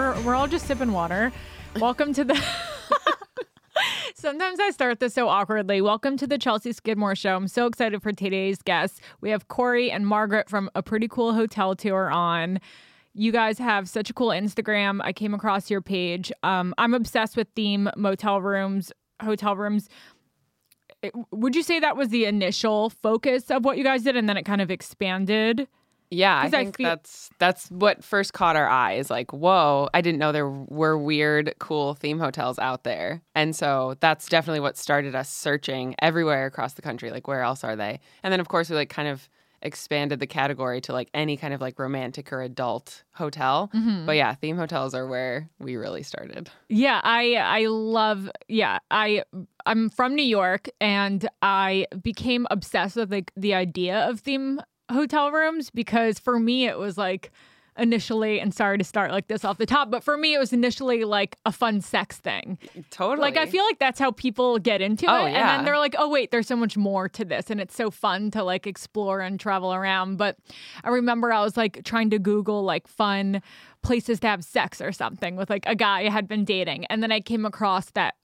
We're all just sipping water. Welcome to the... Sometimes I start this so awkwardly. Welcome to the Chelsea Skidmore Show. I'm so excited for today's guests. We have Corey and Margaret from A Pretty Cool Hotel Tour on. You guys have such a cool Instagram. I came across your page. I'm obsessed with theme hotel rooms. Would you say that was the initial focus of what you guys did and then it kind of expanded? Yeah, I think that's what first caught our eye is like, whoa, I didn't know there were weird, cool theme hotels out there. And so that's definitely what started us searching everywhere across the country. Like, where else are they? And then, of course, we like kind of expanded the category to like any kind of like romantic or adult hotel. Mm-hmm. But yeah, theme hotels are where we really started. Yeah, I'm from New York and I became obsessed with like the idea of theme hotel rooms because for me it was like initially, and sorry to start like this off the top, but for me it was initially like a fun sex thing. Totally. Like I feel like that's how people get into it. Yeah. And then they're like, oh wait, there's so much more to this. And it's so fun to like explore and travel around. But I remember I was like trying to Google like fun places to have sex or something with like a guy I had been dating. And then I came across that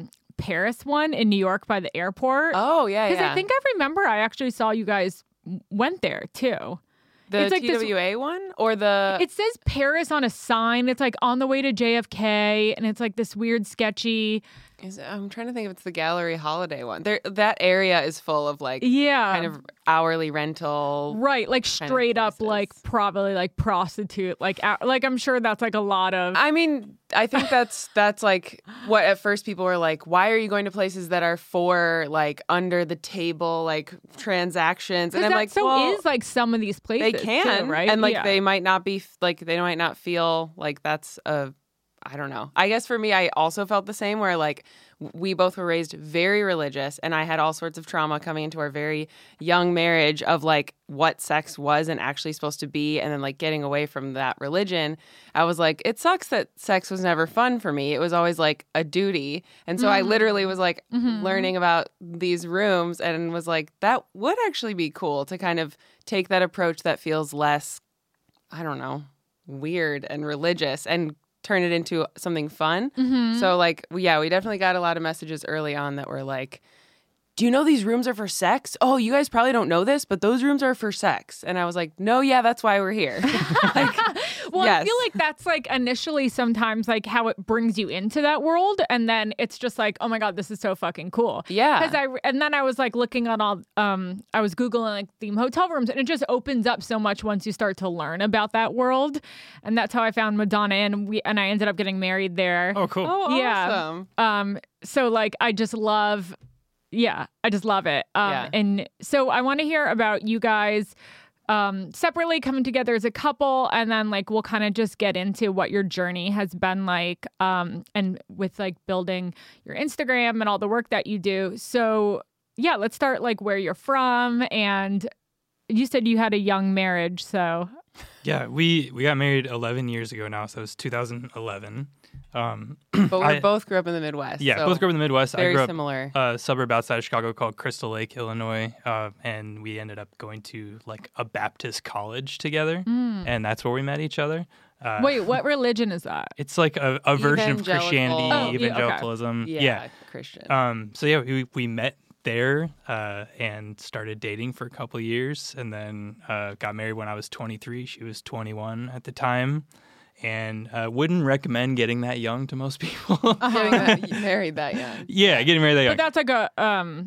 Paris one in New York by the airport. Oh, yeah, Because I think I remember I actually saw you guys went there too. The like TWA one or the... It says Paris on a sign. It's like on the way to JFK and it's like this weird sketchy... I'm trying to think if it's the Gallery Holiday one. That area is full of like kind of hourly rental. Right, like straight up like probably like prostitute. Like I'm sure that's like a lot of... I mean, I think that's like what at first people were like, why are you going to places that are for like under the table like transactions? And I'm like, well, is like some of these places they can, too, right? And like they might not be like they might not feel like that's a... I don't know. I guess for me, I also felt the same where like we both were raised very religious and I had all sorts of trauma coming into our very young marriage of like what sex was and actually supposed to be. And then like getting away from that religion, I was like, it sucks that sex was never fun for me. It was always like a duty. And so I literally was like learning about these rooms and was like, that would actually be cool to kind of take that approach that feels less, I don't know, weird and religious and turn it into something fun. Mm-hmm. So like, we definitely got a lot of messages early on that were like, do you know these rooms are for sex? Oh, you guys probably don't know this, but those rooms are for sex. And I was like, no, yeah, that's why we're here. Like, well, yes. I feel like that's like initially sometimes like how it brings you into that world. And then it's just like, oh my God, this is so fucking cool. Yeah. And then I was like looking on all, I was Googling like theme hotel rooms and it just opens up so much once you start to learn about that world. And that's how I found Madonna and I ended up getting married there. Oh, cool. Oh, yeah. awesome. So like, I just love it. And so I want to hear about you guys separately coming together as a couple, and then like we'll kind of just get into what your journey has been like, and with like building your Instagram and all the work that you do. So yeah, let's start like where you're from, and you said you had a young marriage, so. Yeah, we got married 11 years ago now, so it was 2011. But we both grew up in the Midwest. Yeah, so both grew up in the Midwest. Very I grew up similar. A suburb outside of Chicago called Crystal Lake, Illinois, and we ended up going to like a Baptist college together, and that's where we met each other. Wait, what religion is that? It's like a version of Christianity, evangelicalism. Okay. Yeah, Christian. So yeah, we met there and started dating for a couple of years, and then got married when I was 23. She was 21 at the time. And wouldn't recommend getting that young to most people. Getting married that young. Yeah, getting married that young. But that's like a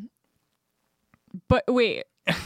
but wait.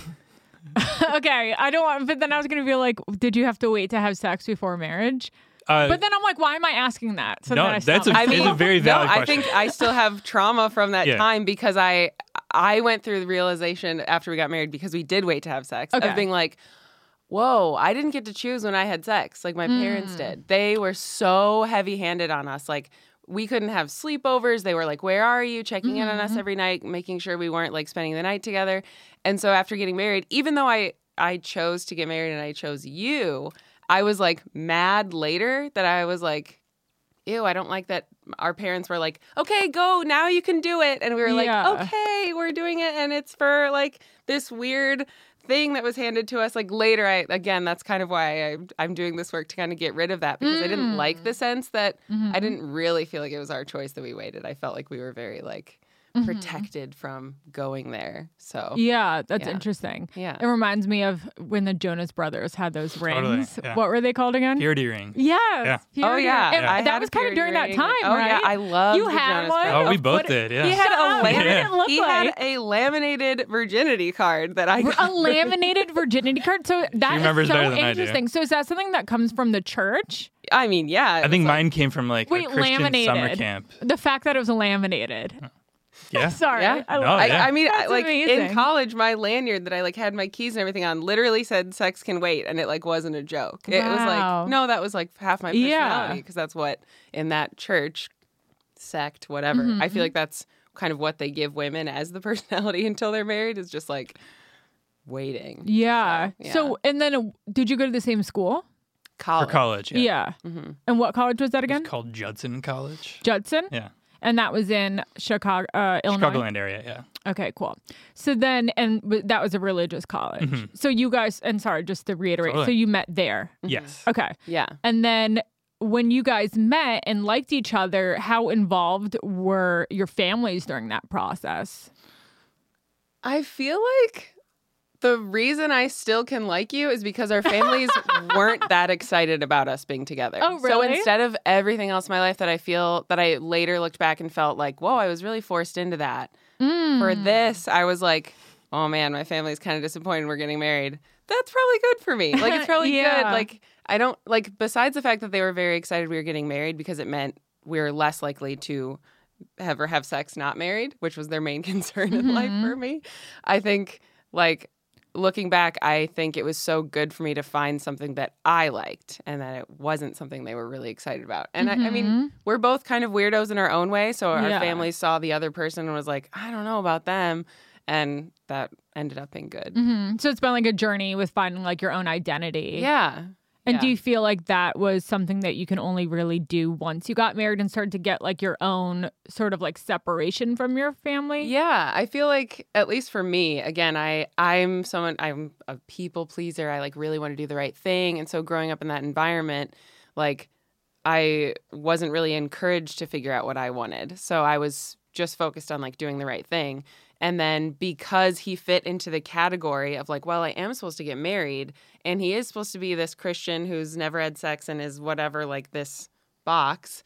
Okay, I don't want. But then I was gonna be like, did you have to wait to have sex before marriage? But then I'm like, why am I asking that? So no, then it's a very valid question. I think I still have trauma from that time because I went through the realization after we got married because we did wait to have sex of being like, whoa, I didn't get to choose when I had sex like my parents did. They were so heavy-handed on us. Like, we couldn't have sleepovers. They were like, where are you? Checking in on us every night, making sure we weren't like spending the night together. And so after getting married, even though I chose to get married and I chose you, I was like mad later that I was like, ew, I don't like that our parents were like, okay, go, now you can do it. And we were like, okay, we're doing it. And it's for like this weird thing that was handed to us. Like later, that's kind of why I'm doing this work to kind of get rid of that, because I didn't like the sense that I didn't really feel like it was our choice that we waited. I felt like we were very like protected from going there. So yeah, that's interesting. Yeah, it reminds me of when the Jonas Brothers had those rings. Totally, yeah. What were they called again? Purity rings. Yes. Yeah. Oh yeah, that was kind of during that time, oh, right? Yeah, I love. You had Jonas one. Brothers. Oh, we both did. Yeah. He had a laminated virginity card that I got. A laminated virginity card. So that is so interesting. So is that something that comes from the church? I mean, yeah. I think mine came from like a Christian laminated. summer camp. The fact that it was laminated. Yeah. Sorry. Yeah. I mean, that's like amazing. in college, my lanyard that I like had my keys and everything on literally said "sex can wait," and it like wasn't a joke. It was like, no, that was like half my personality, because that's what in that church sect, whatever. I feel like that's kind of what they give women as the personality until they're married, is just like waiting. Yeah. So and then did you go to the same school? College. For college, yeah. And what college was that again? It's called Judson College. Judson? Yeah. And that was in Chicago, Illinois? Chicagoland area, yeah. Okay, cool. So then, that was a religious college. So you guys, and sorry, just to reiterate, Totally. so you met there. Yes. Okay. Yeah. And then when you guys met and liked each other, how involved were your families during that process? I feel like the reason I still can like you is because our families weren't that excited about us being together. Oh, really? So instead of everything else in my life that I feel that I later looked back and felt like, whoa, I was really forced into that. For this, I was like, oh man, my family's kind of disappointed we're getting married. That's probably good for me. Like, it's probably Yeah. good. Like, I don't, like, besides the fact that they were very excited we were getting married because it meant we were less likely to ever have sex not married, which was their main concern in life for me. I think, like, looking back, I think it was so good for me to find something that I liked and that it wasn't something they were really excited about. And I mean, we're both kind of weirdos in our own way. So our families saw the other person and was like, I don't know about them. And that ended up being good. So it's been like a journey with finding like your own identity. Yeah. And do you feel like that was something that you can only really do once you got married and started to get like your own sort of like separation from your family? Yeah, I feel like, at least for me, again, I'm a people pleaser. I like really want to do the right thing. And so growing up in that environment, like I wasn't really encouraged to figure out what I wanted. So I was just focused on like doing the right thing. And then because he fit into the category of like, well, I am supposed to get married and he is supposed to be this Christian who's never had sex and is whatever, like this box,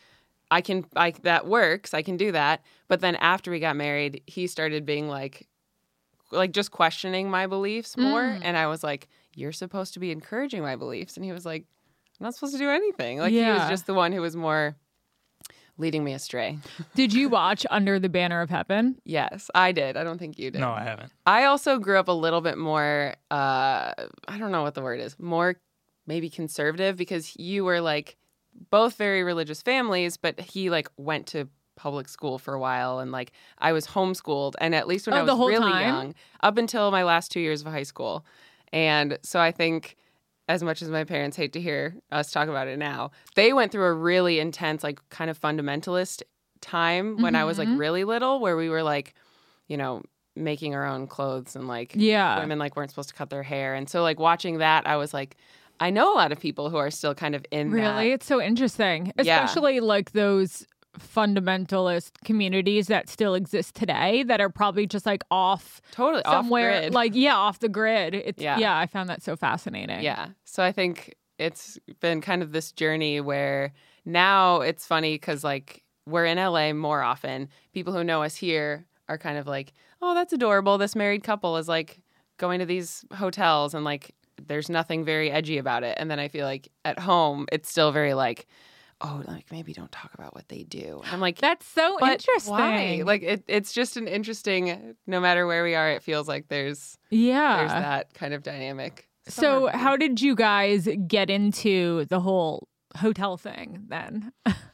that works. I can do that. But then after we got married, he started being like just questioning my beliefs more. And I was like, you're supposed to be encouraging my beliefs. And he was like, I'm not supposed to do anything. Like he was just the one who was more leading me astray. Did you watch Under the Banner of Heaven? Yes, I did. I don't think you did. No, I haven't. I also grew up a little bit more, I don't know what the word is, more maybe conservative, because you were like both very religious families, but he like went to public school for a while and like I was homeschooled, and at least when I was really young, up until my last 2 years of high school. And so I think, as much as my parents hate to hear us talk about it now, they went through a really intense, like kind of fundamentalist time when I was like really little, where we were like, you know, making our own clothes and like women like weren't supposed to cut their hair. And so like watching that, I was like, I know a lot of people who are still kind of in that. Really? It's so interesting. Especially like those fundamentalist communities that still exist today that are probably just like off somewhere off grid. Like off the grid. It's I found that so fascinating. Yeah. So I think it's been kind of this journey where now it's funny because like we're in LA more often. People who know us here are kind of like, oh, that's adorable. This married couple is like going to these hotels and like there's nothing very edgy about it. And then I feel like at home it's still very like, oh, like maybe don't talk about what they do. I'm like, that's so interesting. Why? Like it's just an interesting, no matter where we are, it feels like there's that kind of dynamic. So how did you guys get into the whole hotel thing then?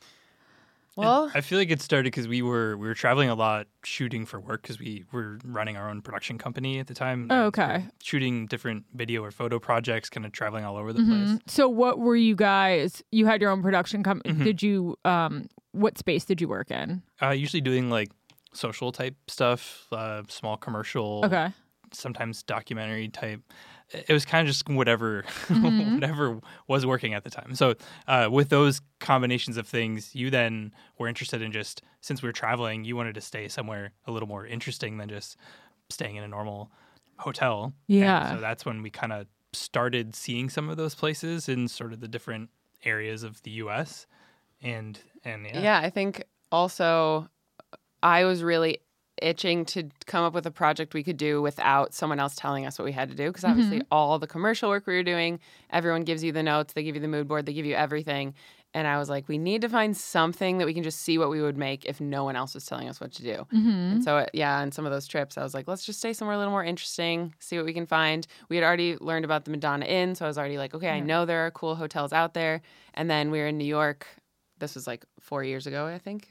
Well, I feel like it started because we were traveling a lot shooting for work because we were running our own production company at the time. Oh, okay. Shooting different video or photo projects, kind of traveling all over the place. So what were you guys, you had your own production company. Did you, what space did you work in? Usually doing like social type stuff, small commercial sometimes documentary type. It was kind of just whatever whatever was working at the time. So with those combinations of things, you then were interested in just, since we were traveling, you wanted to stay somewhere a little more interesting than just staying in a normal hotel. Yeah. And so that's when we kind of started seeing some of those places in sort of the different areas of the U.S. And yeah, I think also I was really itching to come up with a project we could do without someone else telling us what we had to do, because obviously all the commercial work we were doing, everyone gives you the notes, they give you the mood board, they give you everything. And I was like, we need to find something that we can just see what we would make if no one else was telling us what to do. And so, on some of those trips, I was like, let's just stay somewhere a little more interesting, see what we can find. We had already learned about the Madonna Inn, so I was already like, okay, I know there are cool hotels out there. And then we were in New York. This was like 4 years ago, I think.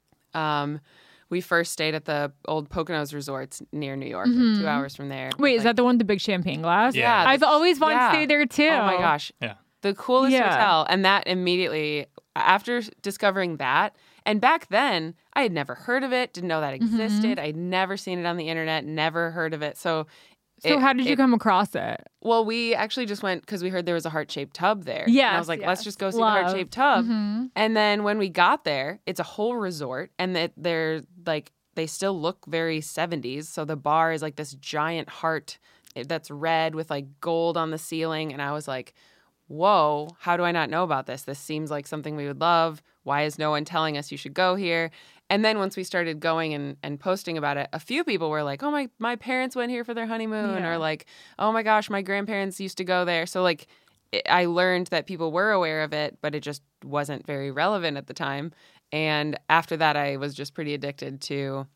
We first stayed at the old Poconos resorts near New York, like 2 hours from there. Wait, is that the one with the big champagne glass? Yeah. I've always wanted to stay there too. Oh my gosh. Yeah. The coolest hotel. And that immediately, after discovering that, and back then, I had never heard of it, didn't know that existed. I'd never seen it on the internet, never heard of it. So how did you come across it? Well, we actually just went because we heard there was a heart-shaped tub there. Yeah, and I was like, let's just go see the heart-shaped tub. And then when we got there, it's a whole resort, and they're like, they still look very 70s. So the bar is like this giant heart that's red with like gold on the ceiling. And I was like, whoa, how do I not know about this? This seems like something we would love. Why is no one telling us you should go here? And then once we started going and posting about it, a few people were like, oh, my parents went here for their honeymoon, or like, oh my gosh, my grandparents used to go there. So like I learned that people were aware of it, but it just wasn't very relevant at the time. And after that, I was just pretty addicted to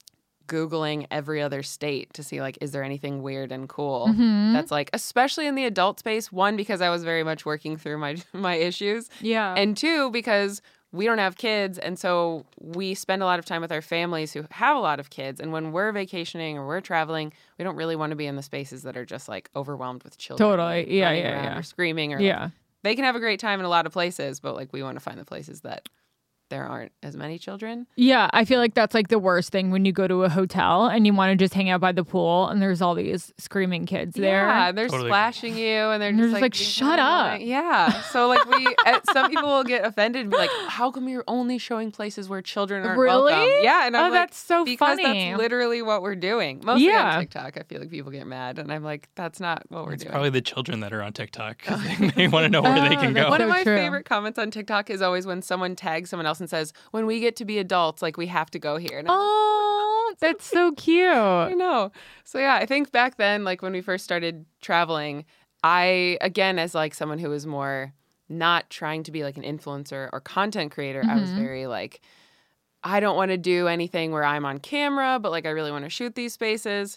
Googling every other state to see, like, is there anything weird and cool that's like, especially in the adult space. One, because I was very much working through my issues. Yeah. And two, because we don't have kids. And so we spend a lot of time with our families who have a lot of kids. And when we're vacationing or we're traveling, we don't really want to be in the spaces that are just like overwhelmed with children. Totally. Yeah. running Yeah. around Yeah. Or screaming. Or Yeah. like, they can have a great time in a lot of places, but like we want to find the places that there aren't as many children. Yeah, I feel like that's like the worst thing when you go to a hotel and you want to just hang out by the pool and there's all these screaming kids there. Yeah, and they're Totally. splashing you and they're You're just like, shut up. Yeah. So like some people will get offended and be like, how come you're only showing places where children aren't Really? welcome? Yeah. And I'm like, that's so because funny. that's literally what we're doing. Mostly Yeah. on TikTok, I feel like people get mad and I'm like, that's not what we're It's doing. probably the children that are on TikTok 'cause they want to know where they can that's go. One of So my true. favorite comments on TikTok is always when someone tags someone else and says, when we get to be adults, like we have to go here. And I'm Oh, that's so cute. I know. So yeah, I think back then, like when we first started traveling, I, again, as like someone who was more not trying to be like an influencer or content creator, I was very like, I don't want to do anything where I'm on camera, but like I really want to shoot these spaces.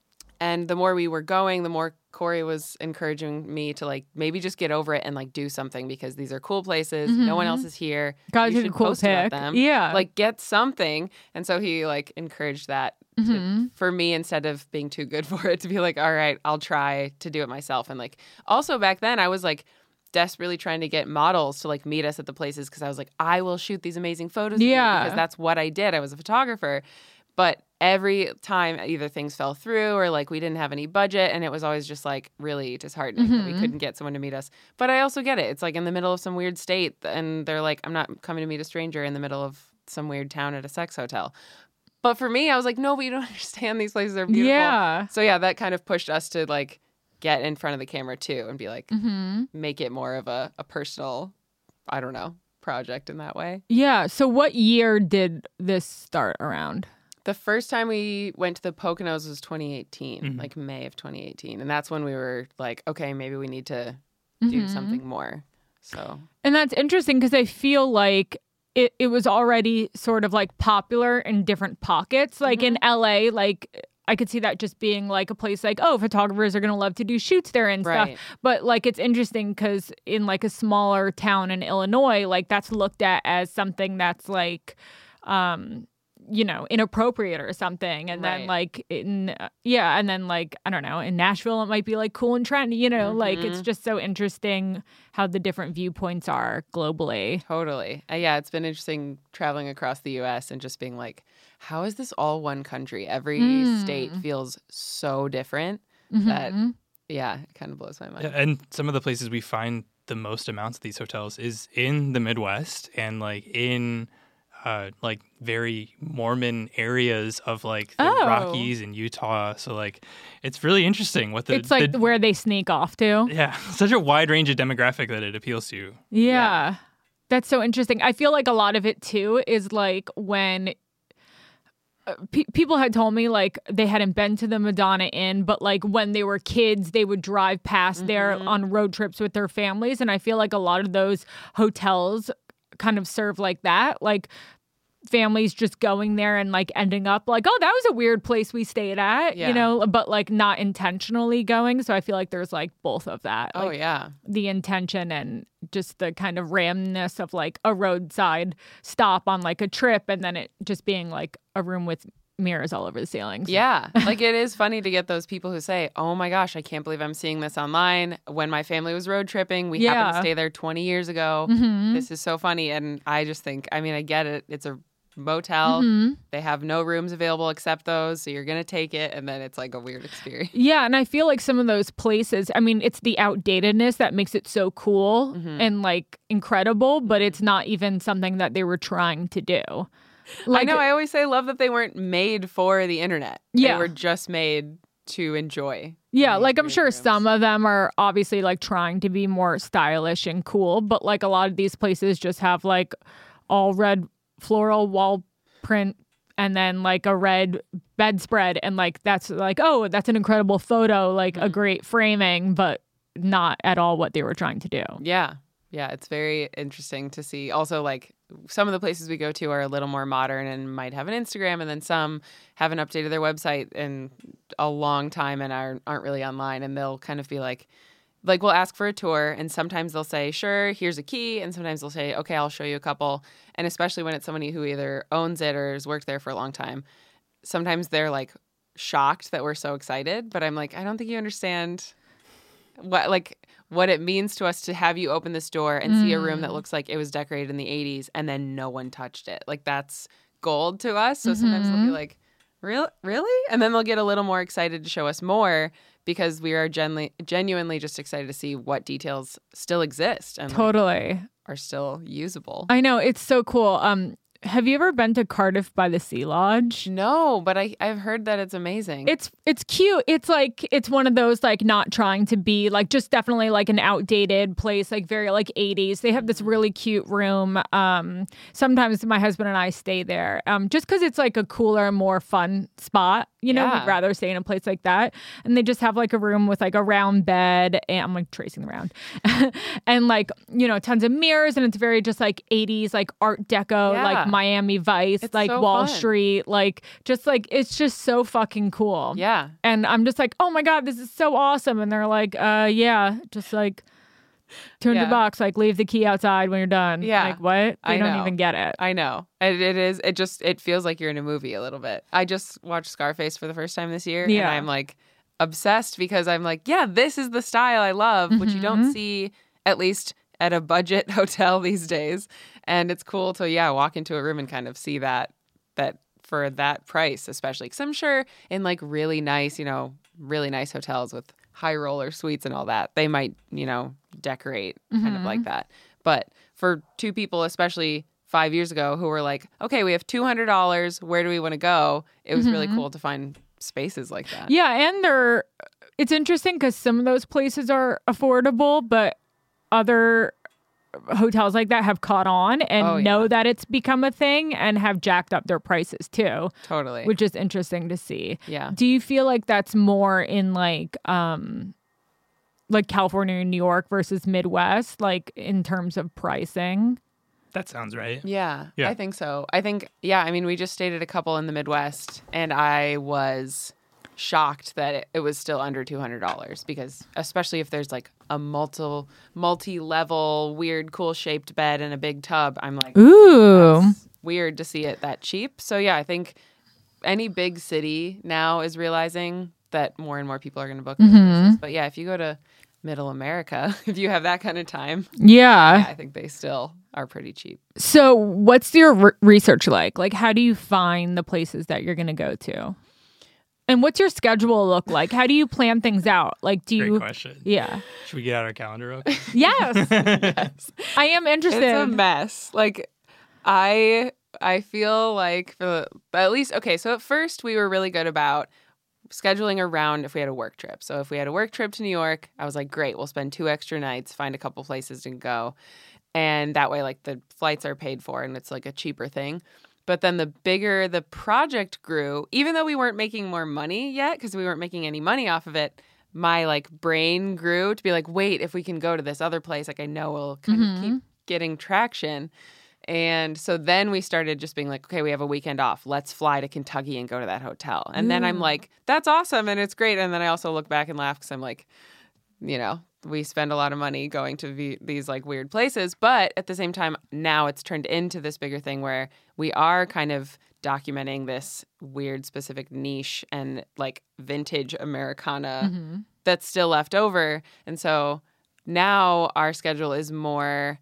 And the more we were going, the more Corey was encouraging me to like maybe just get over it and like do something because these are cool places. No one else is here. God, you take a should cool post about pic. them. Yeah. Like get something. And so he like encouraged that for me instead of being too good for it to be like, all right, I'll try to do it myself. And like also back then I was like desperately trying to get models to like meet us at the places because I was like, I will shoot these amazing photos of you Yeah. because that's what I did. I was a photographer. But every time either things fell through or like we didn't have any budget and it was always just like really disheartening that we couldn't get someone to meet us. But I also get it. It's like in the middle of some weird state and they're like, I'm not coming to meet a stranger in the middle of some weird town at a sex hotel. But for me, I was like, no, but you don't understand. These places are beautiful. Yeah. So yeah, that kind of pushed us to like get in front of the camera too and be like, make it more of a personal, I don't know, project in that way. Yeah. So what year did this start around? The first time we went to the Poconos was 2018, like May of 2018. And that's when we were like, okay, maybe we need to do something more. So, And that's interesting because I feel like it was already sort of like popular in different pockets. Like in LA, like I could see that just being like a place like, oh, photographers are going to love to do shoots there and Right. stuff. But like it's interesting because in like a smaller town in Illinois, like that's looked at as something that's like, inappropriate or something. And then like and then like, I don't know, in Nashville, it might be like cool and trendy, like it's just so interesting how the different viewpoints are globally. Totally. Yeah, it's been interesting traveling across the U.S. and just being like, how is this all one country? Every state feels so different that, it kind of blows my mind. Yeah, and some of the places we find the most amounts of these hotels is in the Midwest and like in like very Mormon areas of like the Rockies and Utah. So like it's really interesting what it's like where they sneak off to. Yeah, such a wide range of demographic that it appeals to. Yeah. That's so interesting. I feel like a lot of it too is like when people had told me like they hadn't been to the Madonna Inn, but like when they were kids, they would drive past there on road trips with their families. And I feel like a lot of those hotels kind of serve like that. Like families just going there and like ending up like, oh, that was a weird place we stayed at, but like not intentionally going. So I feel like there's like both of that. Oh, like, yeah. The intention and just the kind of randomness of like a roadside stop on like a trip and then it just being like a room with mirrors all over the ceilings. Yeah. Like it is funny to get those people who say, oh my gosh, I can't believe I'm seeing this online. When my family was road tripping, we happened to stay there 20 years ago. This is so funny. And I just think, I mean, I get it. It's a motel. They have no rooms available except those. So you're going to take it. And then it's like a weird experience. Yeah. And I feel like some of those places, I mean, it's the outdatedness that makes it so cool and like incredible, but it's not even something that they were trying to do. Like, I know. I always say I love that they weren't made for the internet. They were just made to enjoy. Yeah, like I'm sure some of them are obviously like trying to be more stylish and cool, but like a lot of these places just have like all red floral wall print and then like a red bedspread and like that's like, oh, that's an incredible photo, like a great framing, but not at all what they were trying to do. Yeah. Yeah, it's very interesting to see. Also, like some of the places we go to are a little more modern and might have an Instagram, and then some haven't updated their website in a long time and aren't really online. And they'll kind of be like we'll ask for a tour, and sometimes they'll say, "Sure, here's a key," and sometimes they'll say, "Okay, I'll show you a couple." And especially when it's somebody who either owns it or has worked there for a long time, sometimes they're like shocked that we're so excited. But I'm like, I don't think you understand what it means to us to have you open this door and see a room that looks like it was decorated in the 80s and then no one touched it. Like that's gold to us. So sometimes they'll be like, really? And then they'll get a little more excited to show us more because we are genuinely just excited to see what details still exist and totally are still usable. I know. It's so cool. Have you ever been to Cardiff by the Sea Lodge? No, but I've heard that it's amazing. It's cute. It's like it's one of those like not trying to be like just definitely like an outdated place, like very like 80s. They have this really cute room. Sometimes my husband and I stay there just because it's like a cooler, more fun spot. We'd rather stay in a place like that. And they just have like a room with like a round bed and I'm like tracing around and like, tons of mirrors. And it's very just like 80s, like Art Deco, like Miami Vice, it's like so Wall fun. Street, like just like, it's just so fucking cool. Yeah. And I'm just like, oh my God, this is so awesome. And they're like, just like $200, like leave the key outside when you're done. Yeah. Like what? They don't even get it. I know. It feels like you're in a movie a little bit. I just watched Scarface for the first time this year and I'm like obsessed because I'm like, this is the style I love, which you don't see at least at a budget hotel these days. And it's cool to, walk into a room and kind of see that for that price, especially. Because I'm sure in like really nice hotels with high roller suites and all that, they might, decorate kind of like that. But for two people, especially 5 years ago, who were like, okay, we have $200. Where do we want to go? It was really cool to find spaces like that. Yeah. And it's interesting because some of those places are affordable, but other hotels like that have caught on and know that it's become a thing and have jacked up their prices too. Totally. Which is interesting to see. Yeah. Do you feel like that's more in like California and New York versus Midwest, like in terms of pricing? That sounds right. Yeah, I think so. I think, I mean, we just stayed at a couple in the Midwest and I was shocked that it was still under $200 because especially if there's like a multi-level weird cool shaped bed and a big tub, I'm like, ooh, weird to see it that cheap. So yeah, I think any big city now is realizing that more and more people are going to book those places. But yeah, if you go to Middle America, if you have that kind of time, yeah, I think they still are pretty cheap. So what's your research like? Like, how do you find the places that you're going to go to? And what's your schedule look like? How do you plan things out? Like, do you? Great question. Yeah. Should we get out our calendar real quick? Yes. Yes. I am interested. It's a mess. Like, I feel like for at least okay. So at first we were really good about scheduling around if we had a work trip. So if we had a work trip to New York, I was like, great, we'll spend 2 extra nights, find a couple places to go, and that way, like, the flights are paid for and it's like a cheaper thing. But then the bigger the project grew, even though we weren't making more money yet because we weren't making any money off of it, my like brain grew to be like, wait, if we can go to this other place, like I know we'll kind of keep getting traction. And so then we started just being like, okay, we have a weekend off. Let's fly to Kentucky and go to that hotel. And then I'm like, that's awesome and it's great. And then I also look back and laugh because I'm like, you know, we spend a lot of money going to these like weird places. But at the same time, now it's turned into this bigger thing where we are kind of documenting this weird specific niche and like vintage Americana that's still left over. And so now our schedule is more,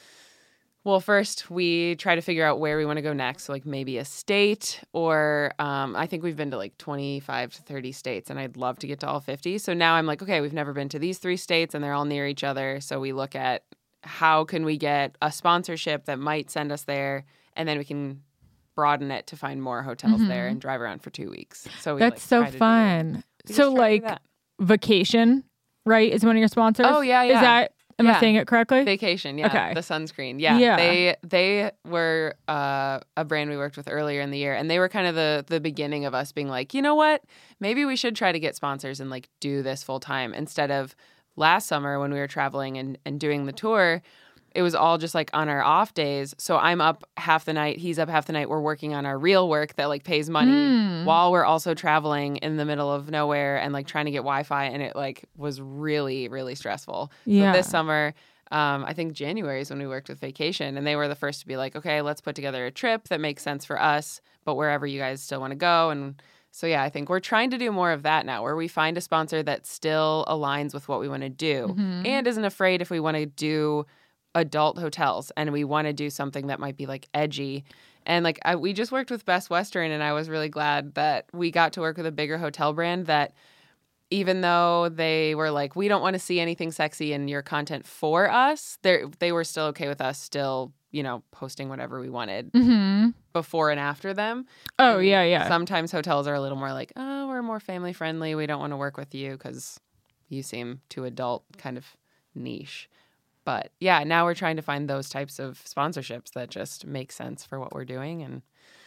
well, first we try to figure out where we want to go next. So like maybe a state or I think we've been to like 25 to 30 states and I'd love to get to all 50. So now I'm like, okay, we've never been to these 3 states and they're all near each other. So we look at how can we get a sponsorship that might send us there and then we can broaden it to find more hotels there and drive around for 2 weeks. So that's so fun. So like Vacation, right, is one of your sponsors? Oh, yeah. Is that, am I saying it correctly? Vacation, yeah. Okay. The sunscreen. Yeah. They were a brand we worked with earlier in the year, and they were kind of the beginning of us being like, you know what? Maybe we should try to get sponsors and like do this full time instead of last summer when we were traveling and doing the tour. It was all just like on our off days. So I'm up half the night, he's up half the night. We're working on our real work that like pays money while we're also traveling in the middle of nowhere and like trying to get Wi-Fi. And it like was really, really stressful. Yeah. So this summer, I think January is when we worked with Vacation, and they were the first to be like, okay, let's put together a trip that makes sense for us, but wherever you guys still want to go. And so, yeah, I think we're trying to do more of that now, where we find a sponsor that still aligns with what we want to do and isn't afraid if we want to do adult hotels and we want to do something that might be like edgy. And like we just worked with Best Western, and I was really glad that we got to work with a bigger hotel brand that even though they were like, we don't want to see anything sexy in your content for us, they were still okay with us still, you know, posting whatever we wanted before and after them. Oh, yeah. Sometimes hotels are a little more like, oh, we're more family friendly. We don't want to work with you because you seem too adult, kind of niche. But yeah, now we're trying to find those types of sponsorships that just make sense for what we're doing. And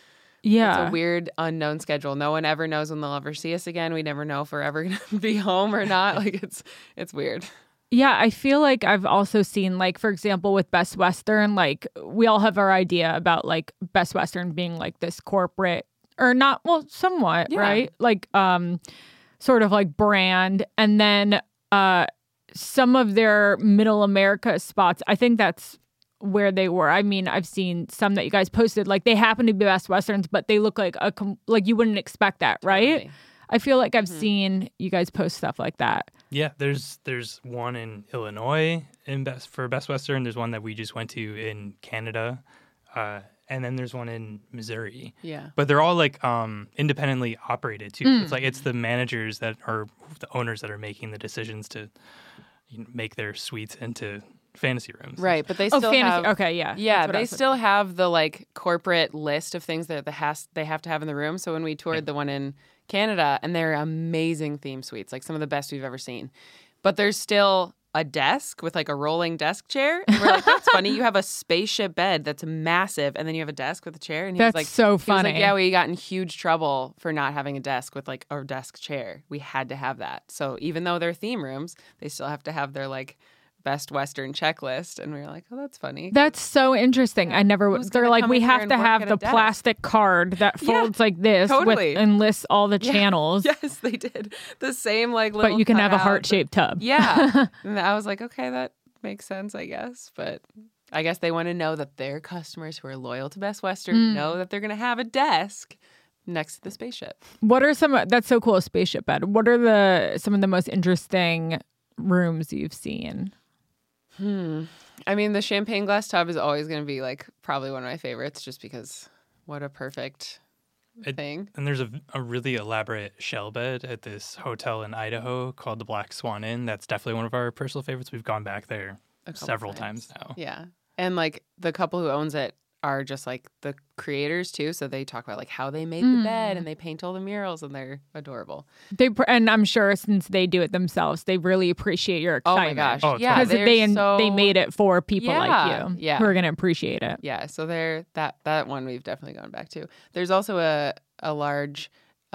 it's a weird unknown schedule. No one ever knows when they'll ever see us again. We never know if we're ever going to be home or not. Like it's weird. Yeah, I feel like I've also seen, like, for example, with Best Western, like, we all have our idea about, like, Best Western being, like, this corporate, or not, well, somewhat, right? Like, sort of, like, brand. And then some of their Middle America spots, I think that's where they were. I mean, I've seen some that you guys posted, like, they happen to be Best Westerns, but they look like like you wouldn't expect that, right? Totally. I feel like I've seen you guys post stuff like that. Yeah, there's one in Illinois for Best Western. There's one that we just went to in Canada, and then there's one in Missouri. Yeah, but they're all like independently operated too. It's like it's the managers that are the owners that are making the decisions to make their suites into fantasy rooms. Right, but they still have they still have the like corporate list of things that they have to have in the room. So when we toured the one in Canada, and they're amazing theme suites, like some of the best we've ever seen. But there's still a desk with like a rolling desk chair. And we're like, that's funny. You have a spaceship bed that's massive, and then you have a desk with a chair. And he was like, so funny. He was like, yeah, we got in huge trouble for not having a desk with like a desk chair. We had to have that. So even though they're theme rooms, they still have to have their like Best Western checklist. And we were like, oh, that's funny. That's so interesting. I never, they're like, we have to have the plastic card that folds like this and lists all the channels. Yes, they did. The same like little but you can have a heart-shaped tub. Yeah. And I was like, okay, that makes sense, I guess. But I guess they want to know that their customers who are loyal to Best Western know that they're going to have a desk next to the spaceship. What are that's so cool, a spaceship bed. What are some of the most interesting rooms you've seen? I mean, the champagne glass tub is always going to be like probably one of my favorites just because what a perfect thing. And there's a really elaborate shell bed at this hotel in Idaho called the Black Swan Inn. That's definitely one of our personal favorites. We've gone back there several times now. Yeah. And like the couple who owns it are just like the creators too. So they talk about like how they made the bed and they paint all the murals and they're adorable. And I'm sure since they do it themselves, they really appreciate your excitement. Oh my gosh. Oh, yeah. Because they made it for people like you who are going to appreciate it. Yeah. So that one we've definitely gone back to. There's also a large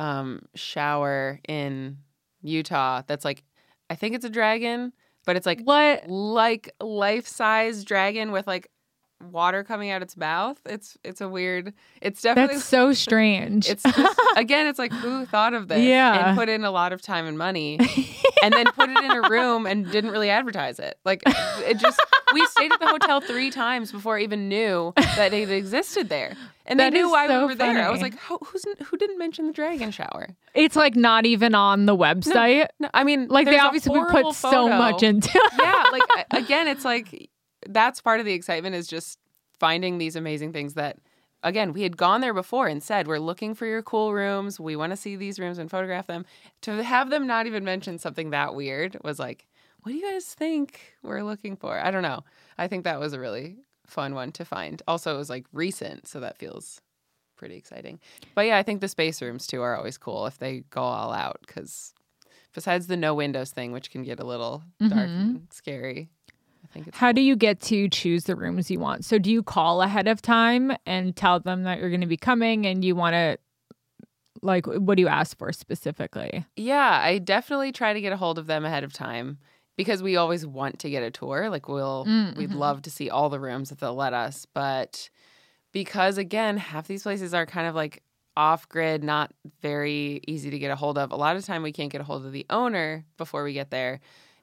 shower in Utah that's like, I think it's a dragon, but it's like what? Like life-size dragon with like water coming out its mouth. It's a weird. It's definitely that's so strange. It's just, again, it's like who thought of this? Yeah, and put in a lot of time and money, and then put it in a room and didn't really advertise it. Like it just. We stayed at the hotel 3 times before I even knew that it existed there, and they knew why we were there. I was like, who didn't mention the dragon shower? It's like not even on the website. No, I mean, like they obviously put so much into. Yeah, like again, it's like. That's part of the excitement is just finding these amazing things that, again, we had gone there before and said, we're looking for your cool rooms. We want to see these rooms and photograph them. To have them not even mention something that weird was like, what do you guys think we're looking for? I don't know. I think that was a really fun one to find. Also, it was like recent, so that feels pretty exciting. But yeah, I think the space rooms too are always cool if they go all out because besides the no windows thing, which can get a little dark and scary. How do you get to choose the rooms you want? So do you call ahead of time and tell them that you're going to be coming and you want to, like, what do you ask for specifically? Yeah, I definitely try to get a hold of them ahead of time because we always want to get a tour. Like we'd love to see all the rooms if they'll let us. But because, again, half these places are kind of like off-grid, not very easy to get a hold of. A lot of time we can't get a hold of the owner before we get there.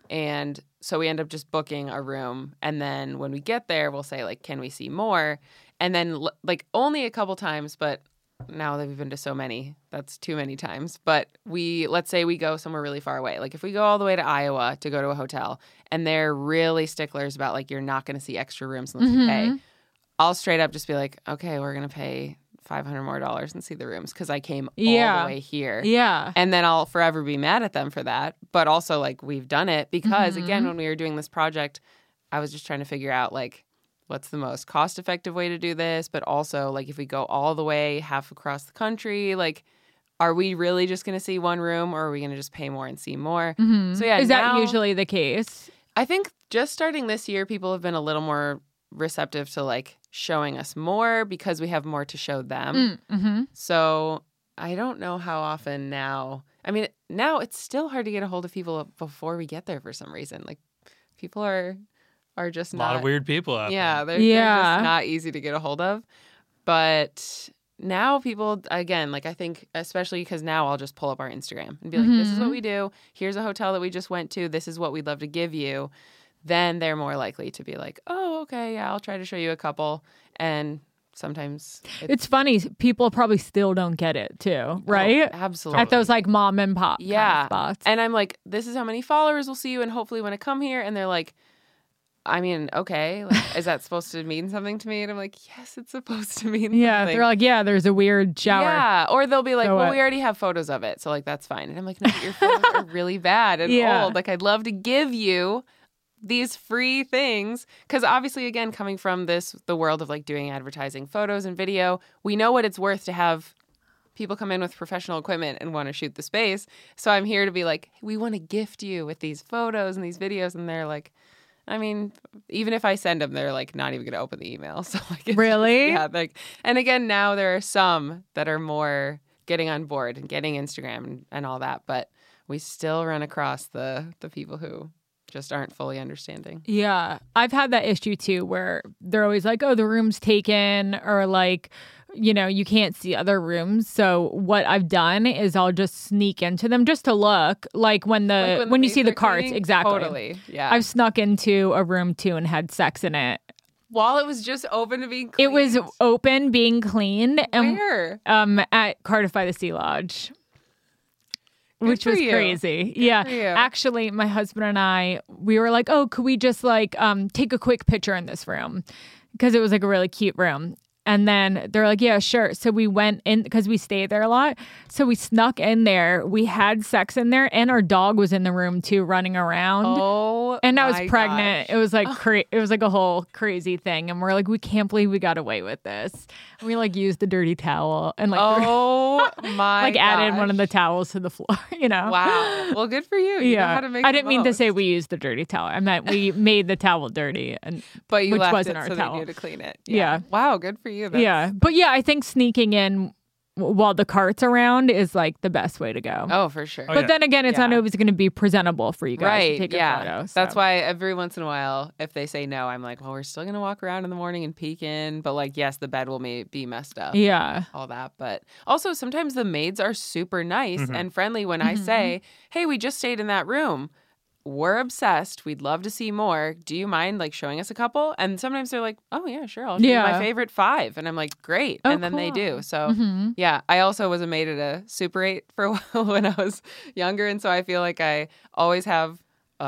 And so we end up just booking a room. And then when we get there, we'll say, like, can we see more? And then, like, only a couple times, but now that we've been to so many, that's too many times. But let's say we go somewhere really far away. Like, if we go all the way to Iowa to go to a hotel and they're really sticklers about, like, you're not going to see extra rooms unless you pay, I'll straight up just be like, okay, we're going to pay $500 more and see the rooms because I came all the way here. Yeah. And then I'll forever be mad at them for that. But also, like, we've done it because, again, when we were doing this project, I was just trying to figure out, like, what's the most cost-effective way to do this? But also, like, if we go all the way half across the country, like, are we really just going to see one room or are we going to just pay more and see more? So, yeah. Is that usually the case? I think just starting this year, people have been a little more receptive to, like, showing us more because we have more to show them. So I don't know how often now. I mean, now it's still hard to get a hold of people before we get there for some reason. Like, people are just not. A lot of weird people out there. They're just not easy to get a hold of. But now people, again, like, I think especially because now I'll just pull up our Instagram and be like, this is what we do. Here's a hotel that we just went to. This is what we'd love to give you. Then they're more likely to be like, oh, okay, yeah, I'll try to show you a couple. And sometimes it's funny. People probably still don't get it too, right? Oh, absolutely. At those like mom and pop kind of spots. And I'm like, this is how many followers will see you and hopefully want to come here. And they're like, I mean, okay, like, is that supposed to mean something to me? And I'm like, yes, it's supposed to mean something. They're like, yeah, there's a weird shower. Yeah, or they'll be like, well, we already have photos of it, so like that's fine. And I'm like, no, but your photos are really bad and old. Like, I'd love to give you these free things because obviously, again, coming from the world of like doing advertising, photos and video, we know what it's worth to have people come in with professional equipment and want to shoot the space. So I'm here to be like, we want to gift you with these photos and these videos. And they're like, I mean, even if I send them, they're like not even going to open the email. So like, really? Yeah. Like, and again, now there are some that are more getting on board and getting Instagram and all that, but we still run across the people who just aren't fully understanding. Yeah. I've had that issue too where they're always like, oh, the room's taken or like, you know, you can't see other rooms. So what I've done is I'll just sneak into them just to look like when you see the carts. Exactly. Totally. Yeah. I've snuck into a room too and had sex in it While it was just open to being cleaned? It was open, being cleaned. Where? At Cardiff by the Sea Lodge. Good which for was you. crazy. Good Yeah. for you. Actually, my husband and I, we were like, oh, could we just like take a quick picture in this room? Because it was like a really cute room. And then they're like, yeah, sure. So we went in because we stayed there a lot. So we snuck in there. We had sex in there, and our dog was in the room too, running around. Oh, And I was my pregnant. gosh. It was like it was like a whole crazy thing. And we're like, we can't believe we got away with this. And we like used the dirty towel and like Oh my! like added one of the gosh. towels to the floor. You know? Wow. Well, good for you. You know how to make I the didn't mean to most. say we used the dirty towel. I meant we made the towel dirty, and but you which left wasn't it our so towel. they knew to clean it. Yeah. Wow. Good for you. yeah. But yeah, I think sneaking in while the cart's around is like the best way to go. Oh, for sure. Oh, But yeah. then again, it's not Yeah. always going to be presentable for you guys Right. to take Yeah. a photo. That's so. why every once in a while, if they say no, I'm like, well, we're still gonna walk around in the morning and peek in. But like, yes, the bed will be messed up. Yeah. All that. But also sometimes the maids are super nice Mhm. and friendly when I say, hey, we just stayed in that room. We're obsessed. We'd love to see more. Do you mind like showing us a couple? And sometimes they're like, oh yeah, sure. I'll show you my Yeah. favorite 5. And I'm like, great. Oh, and then they cool. do. So Mhm. yeah, I also was a maid at a Super 8 for a while when I was younger. And so I feel like I always have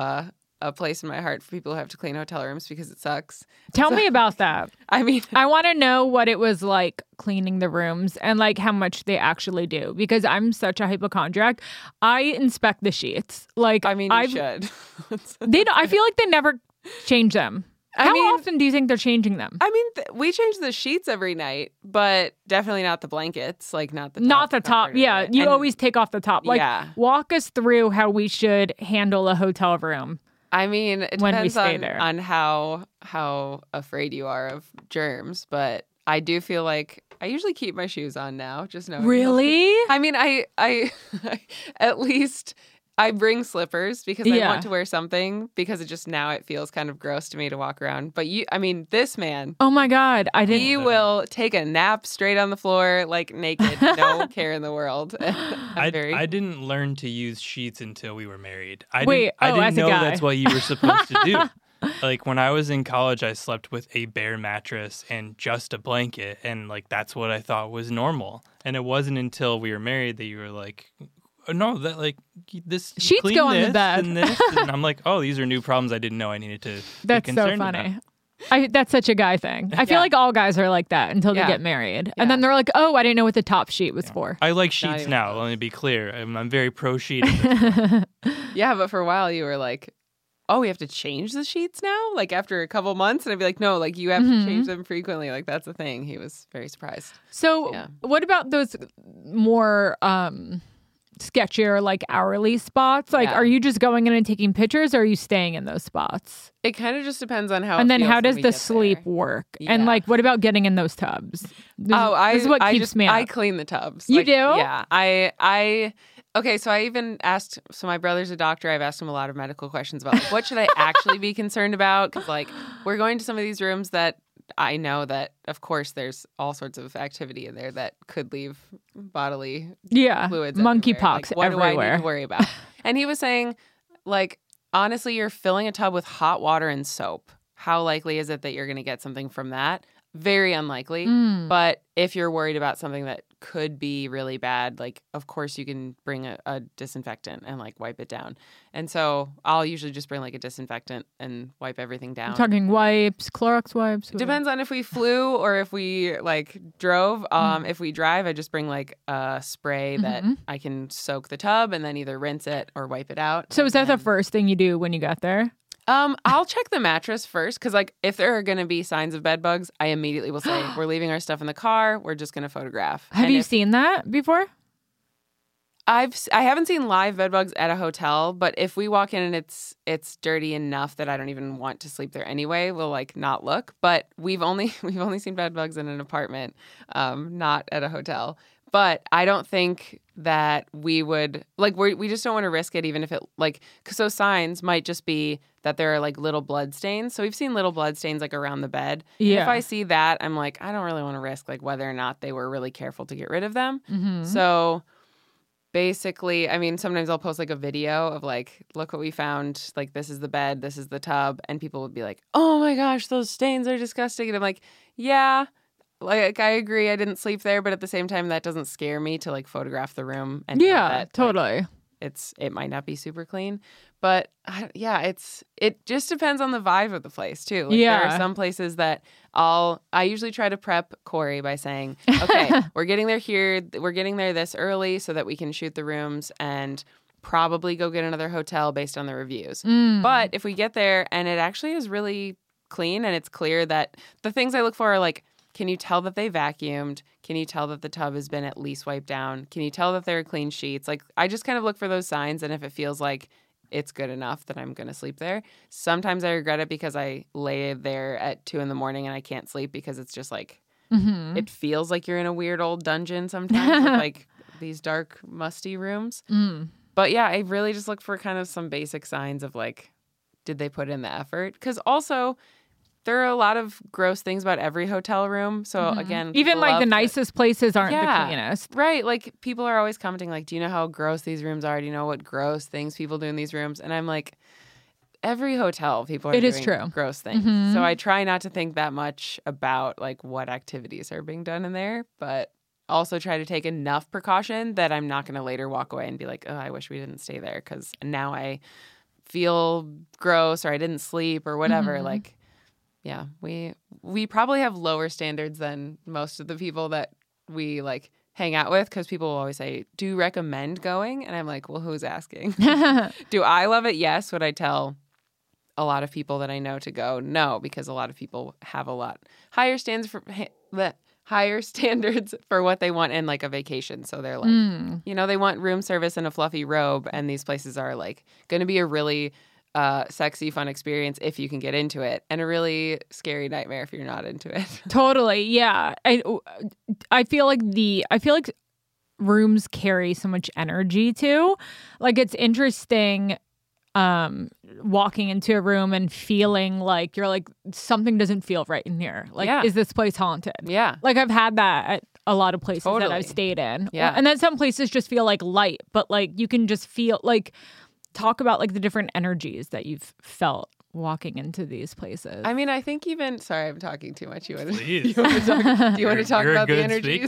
a place in my heart for people who have to clean hotel rooms because it sucks. Tell me about that. I mean, I want to know what it was like cleaning the rooms and like how much they actually do because I'm such a hypochondriac. I inspect the sheets. Like you should. They don't, I feel like they never change them. I How mean- often do you think they're changing them? I mean, we change the sheets every night, but definitely not the blankets. Like not the top Not the top. cover. Yeah, you And- always take off the top. Like Yeah. walk us through how we should handle a hotel room. I mean, it when we depends stay on, there. on how afraid you are of germs, but I do feel like I usually keep my shoes on now. Just knowing. Really? I mean, I at least I bring slippers because I Yeah. want to wear something because it feels kind of gross to me to walk around. But this man, Oh my God. I didn't. he will take a nap straight on the floor, like naked, no care in the world. I didn't learn to use sheets until we were married. I Wait, didn't, I as didn't a know guy. that's what you were supposed to do. Like when I was in college, I slept with a bare mattress and just a blanket, and like that's what I thought was normal. And it wasn't until we were married that you were like, oh, no, that like this Sheets clean go on the this bed. and this, and I'm like, oh, these are new problems I didn't know I needed to. That's be so concerned funny. about. That's such a guy thing. I feel Yeah. like all guys are like that until they Yeah. get married. Yeah. And then they're like, oh, I didn't know what the top sheet was for. I like Not sheets even now. close. Let me be clear. I'm very pro sheet. at this point. Yeah, but for a while you were like, oh, we have to change the sheets now? Like after a couple months? And I'd be like, no, like you have Mhm. to change them frequently. Like that's a thing. He was very surprised. So Yeah. what about those more sketchier, like hourly spots? Like, Yeah. are you just going in and taking pictures or are you staying in those spots? It kind of just depends on how And it then feels how when does we the get sleep there. work? And Yeah. like, what about getting in those tubs? This is what I keeps just, me up. I clean the tubs. You Like, do? Yeah. I okay, so I even asked, so my brother's a doctor. I've asked him a lot of medical questions about like, what should I actually be concerned about? Because like we're going to some of these rooms that I know that, of course, there's all sorts of activity in there that could leave bodily Yeah, fluids monkeypox everywhere. Like, what do I everywhere. need to worry about? And he was saying, like, honestly, you're filling a tub with hot water and soap. How likely is it that you're going to get something from that? Very unlikely. Mm. But if you're worried about something that could be really bad, like, of course, you can bring a disinfectant and like wipe it down. And so I'll usually just bring like a disinfectant and wipe everything down. I'm talking wipes, Clorox wipes. Depends on if we flew or if we like drove. If we drive, I just bring like a spray that Mhm. I can soak the tub and then either rinse it or wipe it out. So is that the And first thing you do when you get there? then, I'll check the mattress first because like if there are going to be signs of bed bugs, I immediately will say we're leaving our stuff in the car. We're just going to photograph. Have And you if- seen that before? I haven't seen live bed bugs at a hotel, but if we walk in and it's dirty enough that I don't even want to sleep there anyway, we'll like not look. But we've only seen bed bugs in an apartment, not at a hotel. But I don't think that we would like we just don't want to risk it, even if it like because those signs might just be that there are like little blood stains. So we've seen little blood stains like around the bed. And Yeah. if I see that, I'm like I don't really want to risk like whether or not they were really careful to get rid of them. Mm-hmm. So basically, I mean, sometimes I'll post like a video of like, look what we found. Like, this is the bed, this is the tub. And people would be like, oh my gosh, those stains are disgusting. And I'm like, yeah, like I agree. I didn't sleep there. But at the same time, that doesn't scare me to like photograph the room. And know that, totally. Like, it might not be super clean, but it just depends on the vibe of the place too. Like, there are some places that I usually try to prep Corey by saying, okay, we're getting there this early so that we can shoot the rooms and probably go get another hotel based on the reviews. But if we get there and it actually is really clean and it's clear that the things I look for are like, can you tell that they vacuumed? Can you tell that the tub has been at least wiped down? Can you tell that there are clean sheets? Like, I just kind of look for those signs, and if it feels like it's good enough, that I'm going to sleep there. Sometimes I regret it because I lay there at 2 a.m. and I can't sleep because it's just like, it feels like you're in a weird old dungeon sometimes with like these dark, musty rooms. But yeah, I really just look for kind of some basic signs of like, did they put in the effort? Because also, there are a lot of gross things about every hotel room. So again, even like the nicest places aren't the cleanest. Right. Like people are always commenting like, do you know how gross these rooms are? Do you know what gross things people do in these rooms? And I'm like, every hotel people are doing gross things. So I try not to think that much about like what activities are being done in there, but also try to take enough precaution that I'm not going to later walk away and be like, oh, I wish we didn't stay there because now I feel gross or I didn't sleep or whatever. Like, yeah, we probably have lower standards than most of the people that we like hang out with because people will always say, do you recommend going? And I'm like, well, who's asking? Do I love it? Yes. Would I tell a lot of people that I know to go? No, because a lot of people have a lot higher standards for what they want in like a vacation. So they're like, you know, they want room service and a fluffy robe. And these places are like going to be a really sexy, fun experience if you can get into it, and a really scary nightmare if you're not into it. Totally, yeah. I feel like rooms carry so much energy too. Like it's interesting walking into a room and feeling like you're like something doesn't feel right in here. Like, is this place haunted? Yeah. Like I've had that at a lot of places that I've stayed in. Yeah. And then some places just feel like light, but like you can just feel like. Talk about like the different energies that you've felt walking into these places. I mean, I think even sorry, I'm talking too much. Do you want to talk You're about a the good energies?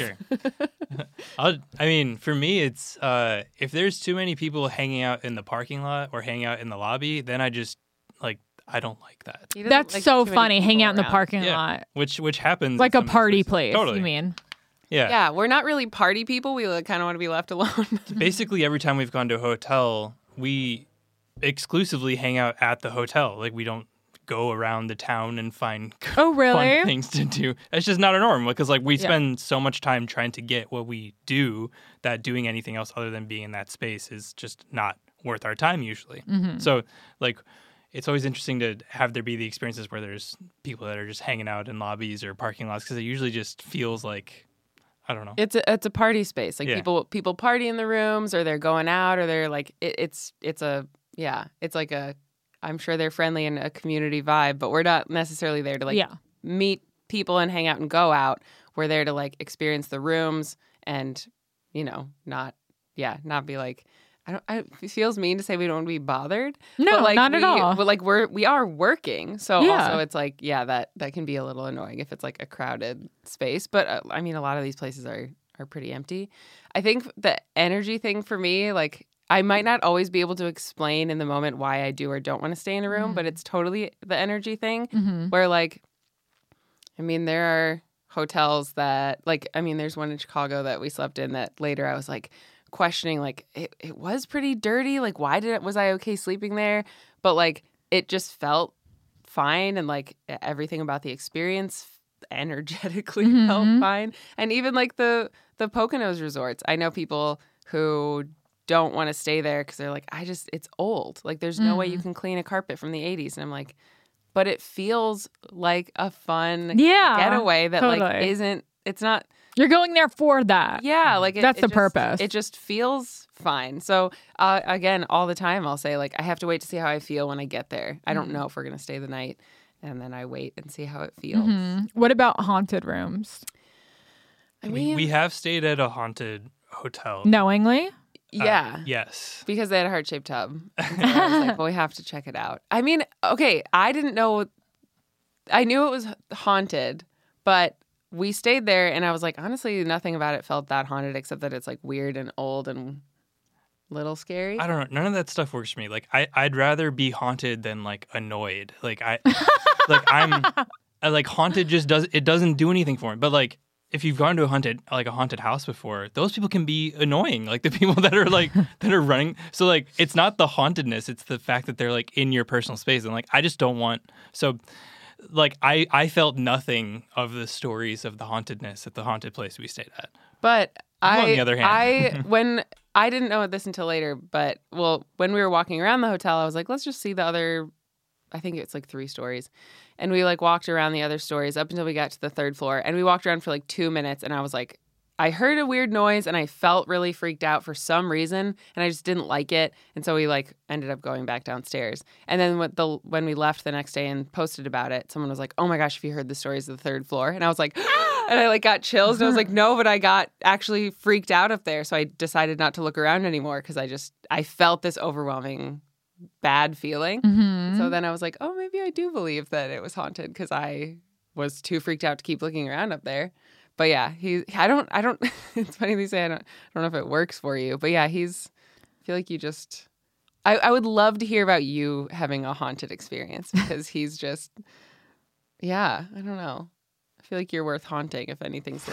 I mean, for me, it's if there's too many people hanging out in the parking lot or hanging out in the lobby, then I just like I don't like that. That's like so funny. Hanging out in the parking lot, which happens like a party place. Totally. You mean? Yeah, we're not really party people. We kind of want to be left alone. Basically, every time we've gone to a hotel, we exclusively hang out at the hotel. Like we don't go around the town and find fun things to do. That's just not our norm because like we spend so much time trying to get what we do that doing anything else other than being in that space is just not worth our time usually. So like it's always interesting to have there be the experiences where there's people that are just hanging out in lobbies or parking lots because it usually just feels like I don't know. It's a party space. Like people party in the rooms or they're going out or they're like it's like a I'm sure they're friendly and a community vibe, but we're not necessarily there to like meet people and hang out and go out. We're there to like experience the rooms and, you know, not be like it feels mean to say we don't want to be bothered. No, but like not at all. But like we are working. So also it's like, that can be a little annoying if it's like a crowded space. But I mean, a lot of these places are pretty empty. I think the energy thing for me, like I might not always be able to explain in the moment why I do or don't want to stay in a room, but it's totally the energy thing where like, I mean, there are hotels that like, I mean, there's one in Chicago that we slept in that later I was like, questioning like it was pretty dirty, like why was I okay sleeping there, but like it just felt fine and like everything about the experience energetically felt fine. And even like the Poconos resorts, I know people who don't want to stay there because they're like it's old, like there's no way you can clean a carpet from the 80s, and I'm like, but it feels like a fun getaway that like it's not. You're going there for that. Yeah, like that's the purpose. It just feels fine. So again, all the time I'll say like I have to wait to see how I feel when I get there. I don't know if we're gonna stay the night, and then I wait and see how it feels. What about haunted rooms? I mean, we have stayed at a haunted hotel. Knowingly? Yeah. Yes. Because they had a heart-shaped tub. And so I was like, well, we have to check it out. I mean, okay, I didn't know. I knew it was haunted, but we stayed there and I was like, honestly, nothing about it felt that haunted except that it's like weird and old and little scary. I don't know. None of that stuff works for me. Like I'd rather be haunted than like annoyed. Like haunted just doesn't do anything for me. But like if you've gone to a haunted house before, those people can be annoying. Like the people that are like that are running. So like it's not the hauntedness, it's the fact that they're like in your personal space. And like I just don't want like I felt nothing of the stories of the hauntedness at the haunted place we stayed at. But on the other hand, when I didn't know this until later, but when we were walking around the hotel, I was like, let's just see the other, I think it's like 3 stories. And we like walked around the other stories up until we got to the 3rd floor. And we walked around for like 2 minutes and I was like, I heard a weird noise and I felt really freaked out for some reason and I just didn't like it. And so we like ended up going back downstairs. And then when we left the next day and posted about it, someone was like, oh my gosh, have you heard the stories of the 3rd floor? And I was like, and I like got chills and I was like, no, but I got actually freaked out up there. So I decided not to look around anymore because I felt this overwhelming bad feeling. Mm-hmm. So then I was like, oh, maybe I do believe that it was haunted because I was too freaked out to keep looking around up there. But yeah, I don't, it's funny they say I don't know if it works for you, but yeah, I feel like you just, I would love to hear about you having a haunted experience because he's just, yeah, I don't know. I feel like you're worth haunting if anything's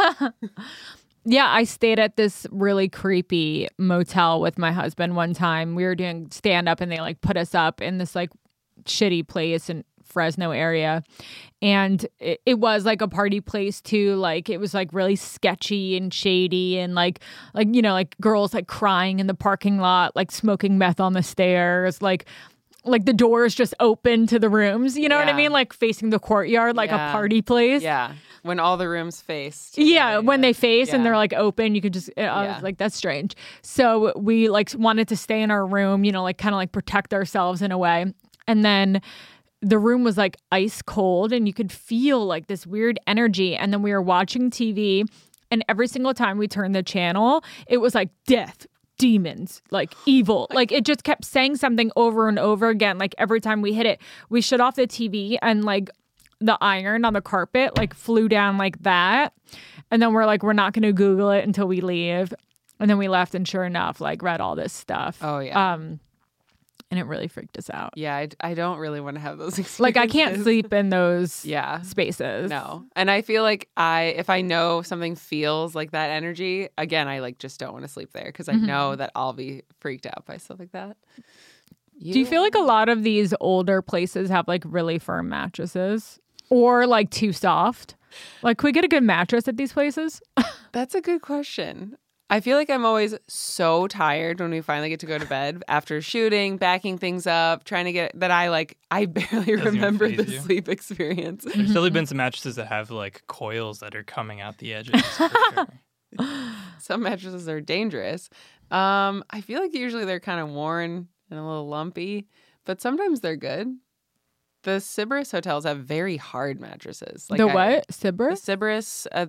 Yeah, I stayed at this really creepy motel with my husband one time. We were doing stand-up and they like put us up in this like shitty place in Fresno area. And it was like a party place too. Like it was like really sketchy and shady and like girls like crying in the parking lot, like smoking meth on the stairs, like the doors just open to the rooms, you know what I mean? Like facing the courtyard, like a party place. Yeah. When all the rooms faced. Yeah, when they face and they're like open, you could just, I was like, that's strange. So we like wanted to stay in our room, like kind of like protect ourselves in a way. And then the room was like ice cold and you could feel like this weird energy. And then we were watching TV and every single time we turned the channel, it was like death, demons, like evil. Like it just kept saying something over and over again. Like every time we hit it, we shut off the TV and like the iron on the carpet like flew down like that. And then we're like, we're not going to Google it until we leave. And then we left and sure enough, like read all this stuff. Oh yeah. And it really freaked us out. Yeah, I don't really want to have those experiences. Like I can't sleep in those spaces. No. And I feel like if I know something feels like that energy, again, I like just don't want to sleep there because I know that I'll be freaked out by stuff like that. Do you feel like a lot of these older places have like really firm mattresses or like too soft? Like, could we get a good mattress at these places? That's a good question. I feel like I'm always so tired when we finally get to go to bed after shooting, backing things up, trying to get that I barely remember the sleep experience. There's definitely been some mattresses that have like coils that are coming out the edges. For sure. Some mattresses are dangerous. I feel like usually they're kind of worn and a little lumpy, but sometimes they're good. The Sybaris hotels have very hard mattresses. Like what? Sybaris? The Sybaris at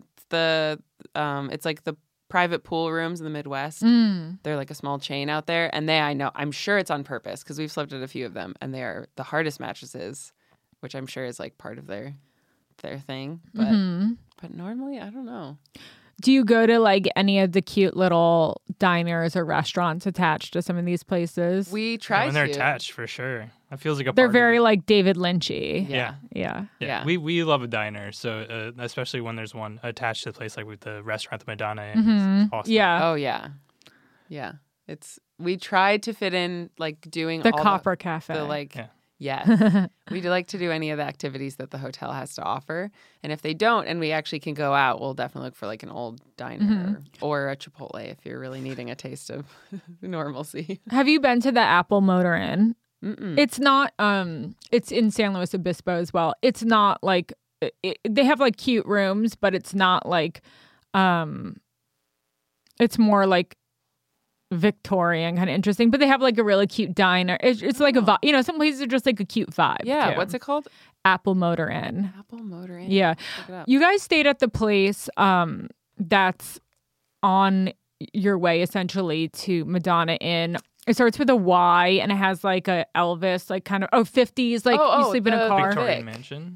it's like the private pool rooms in the Midwest. They're like a small chain out there, and I'm sure it's on purpose because we've slept at a few of them, and they are the hardest mattresses, which I'm sure is like part of their thing. But normally, I don't know. Do you go to like any of the cute little diners or restaurants attached to some of these places? We try when to. They're attached for sure. It feels like they're very like David Lynchy. Yeah. We love a diner, so especially when there's one attached to the place, like with the restaurant, the Madonna. It's awesome. Yeah. Oh yeah. We tried to fit in like doing the all Copper Cafe. Yes. We do like to do any of the activities that the hotel has to offer. And if they don't, and we actually can go out, we'll definitely look for like an old diner or a Chipotle if you're really needing a taste of normalcy. Have you been to the Apple Motor Inn? Mm-mm. It's not, it's in San Luis Obispo as well. It's not like, they have like cute rooms, but it's not like, it's more like Victorian, kind of interesting, but they have like a really cute diner. It's like a some places are just like a cute vibe. Yeah, too. what's it called? Apple Motor Inn. Apple Motor Inn. Yeah, you guys stayed at the place that's on your way essentially to Madonna Inn. It starts with a Y and it has like a Elvis, like kind of 50s, like you sleep in a car. Victorian Mansion.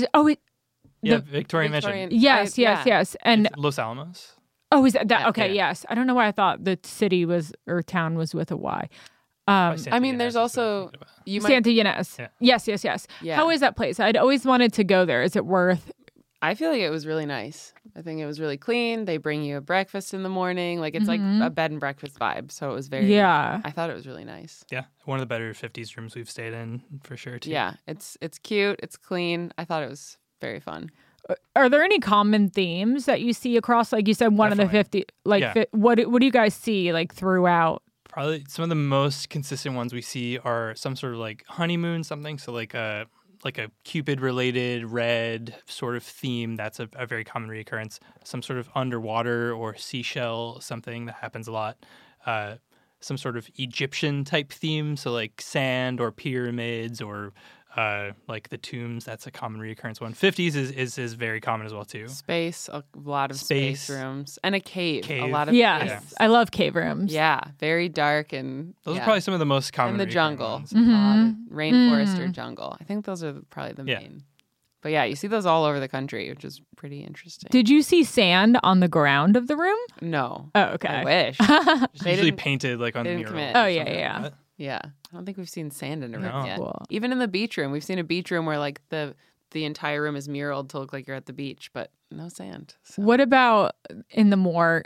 Victorian. Victorian Mansion. Yes. And it's Los Alamos. Oh, is that Yeah, okay? yeah. Yes. I don't know why I thought the city was or town was with a Y. I mean, there's also Santa Ynez. Yeah. Yes. Yeah. How is that place? I'd always wanted to go there. Is it worth? I feel like it was really nice. I think it was really clean. They bring you a breakfast in the morning. Like it's like a bed and breakfast vibe. So it was very. Yeah. I thought it was really nice. Yeah, one of the better 50s rooms we've stayed in for sure too. Yeah, it's cute. It's clean. I thought it was very fun. Are there any common themes that you see across? Like you said, one of the 50. Like, what do you guys see like throughout? Probably some of the most consistent ones we see are some sort of like honeymoon something. So like a Cupid-related red sort of theme. That's a very common reoccurrence. Some sort of underwater or seashell something that happens a lot. Some sort of Egyptian type theme. So like sand or pyramids or like the tombs. That's a common reoccurrence one. 50s is very common as well too. Space, a lot of space rooms, and a cave. A lot of yes. I love cave rooms. Yeah, very dark and those are probably some of the most common. And the jungle, ones. Rainforest or jungle. I think those are probably the main. But yeah, you see those all over the country, which is pretty interesting. Did you see sand on the ground of the room? No. Oh, okay. I wish. It's usually painted like on the mural. Commit. Oh yeah. Yeah, I don't think we've seen sand in a room No. yet. Cool. Even in the beach room, we've seen a beach room where like the entire room is muraled to look like you're at the beach, but no sand. So. What about in the more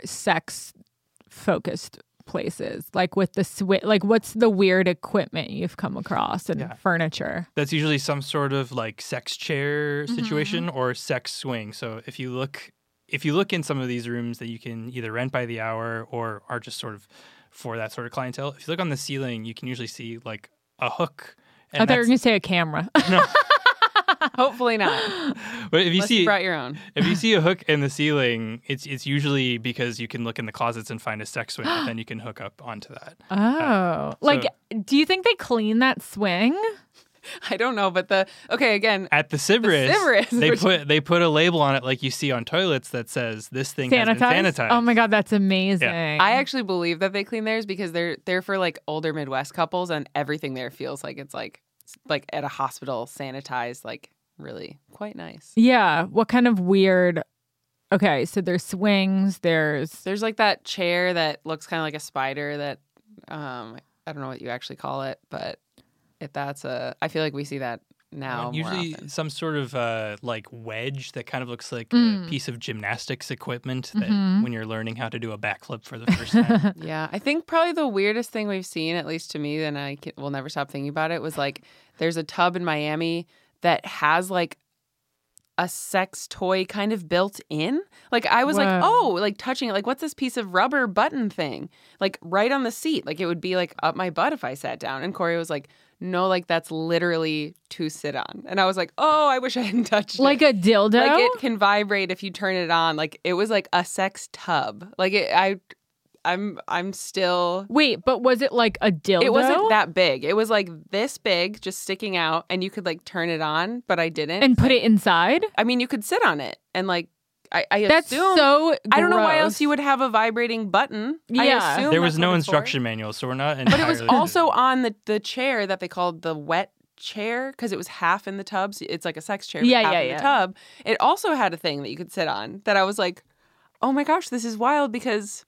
sex-focused places, like with the like what's the weird equipment you've come across and furniture? That's usually some sort of like sex chair situation or sex swing. So if you look in some of these rooms that you can either rent by the hour or are just sort of for that sort of clientele, if you look on the ceiling, you can usually see like a hook. I thought you were going to say a camera. No. Hopefully not. But if you you brought your own. If you see a hook in the ceiling, it's usually because you can look in the closet and find a sex swing, and then you can hook up onto that. Oh. Do you think they clean that swing? I don't know, but again at the Sybaris, they put a label on it like you see on toilets that says this thing has been sanitized. Oh my god, that's amazing! Yeah. I actually believe that they clean theirs because they're for like older Midwest couples, and everything there feels like it's like at a hospital, sanitized, like really quite nice. Yeah. What kind of weird? Okay, so there's swings. There's like that chair that looks kind of like a spider. That I don't know what you actually call it, but. I feel like we see that now. Usually more some sort of like wedge that kind of looks like a piece of gymnastics equipment that when you're learning how to do a backflip for the first time. Yeah, I think probably the weirdest thing we've seen, at least to me, and I will never stop thinking about it, was like there's a tub in Miami that has like a sex toy kind of built in. Like I was like, oh, like touching it. Like what's this piece of rubber button thing? Like right on the seat. Like it would be like up my butt if I sat down. And Corey was like, no, like that's literally to sit on. And I was like, oh, I wish I hadn't touched it. Like a dildo? Like it can vibrate if you turn it on. Like it was like a sex tub. Like I'm still. Wait, but was it like a dildo? It wasn't that big. It was like this big, just sticking out, and you could like turn it on, but I didn't. And put it inside? I mean, you could sit on it and like. I that's assume, so gross. I don't know why else you would have a vibrating button. Yeah. I assume there was no instruction manual, so we're not entirely. But it was also on the chair that they called the wet chair because it was half in the tub. So it's like a sex chair, half in the tub. It also had a thing that you could sit on that I was like, oh my gosh, this is wild because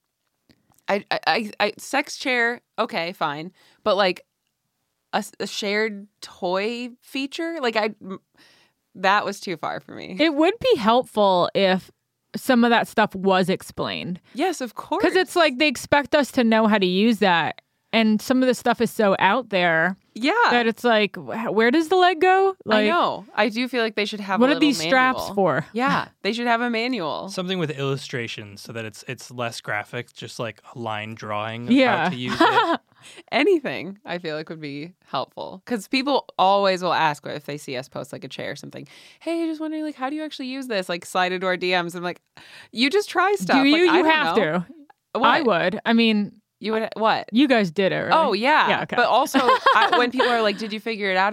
I sex chair, okay, fine. But like a shared toy feature, like that was too far for me. It would be helpful if some of that stuff was explained. Yes, of course. Because it's like they expect us to know how to use that. And some of the stuff is so out there. Yeah. That it's like, where does the leg go? Like, I know. I do feel like they should have what a are these manual. straps for? Yeah. They should have a manual. Something with illustrations so that it's less graphic, just like a line drawing of how to use it. Anything I feel like would be helpful. Because people always will ask if they see us post like a chair or something. Hey, just wondering, like, how do you actually use this? Like, slide into our DMs. I'm like, you just try stuff. Do you? Like, you have to. What? I would. I mean... You would what? You guys did it, right? Oh, yeah. Okay. But also, when people are like, did you figure it out? I'm like,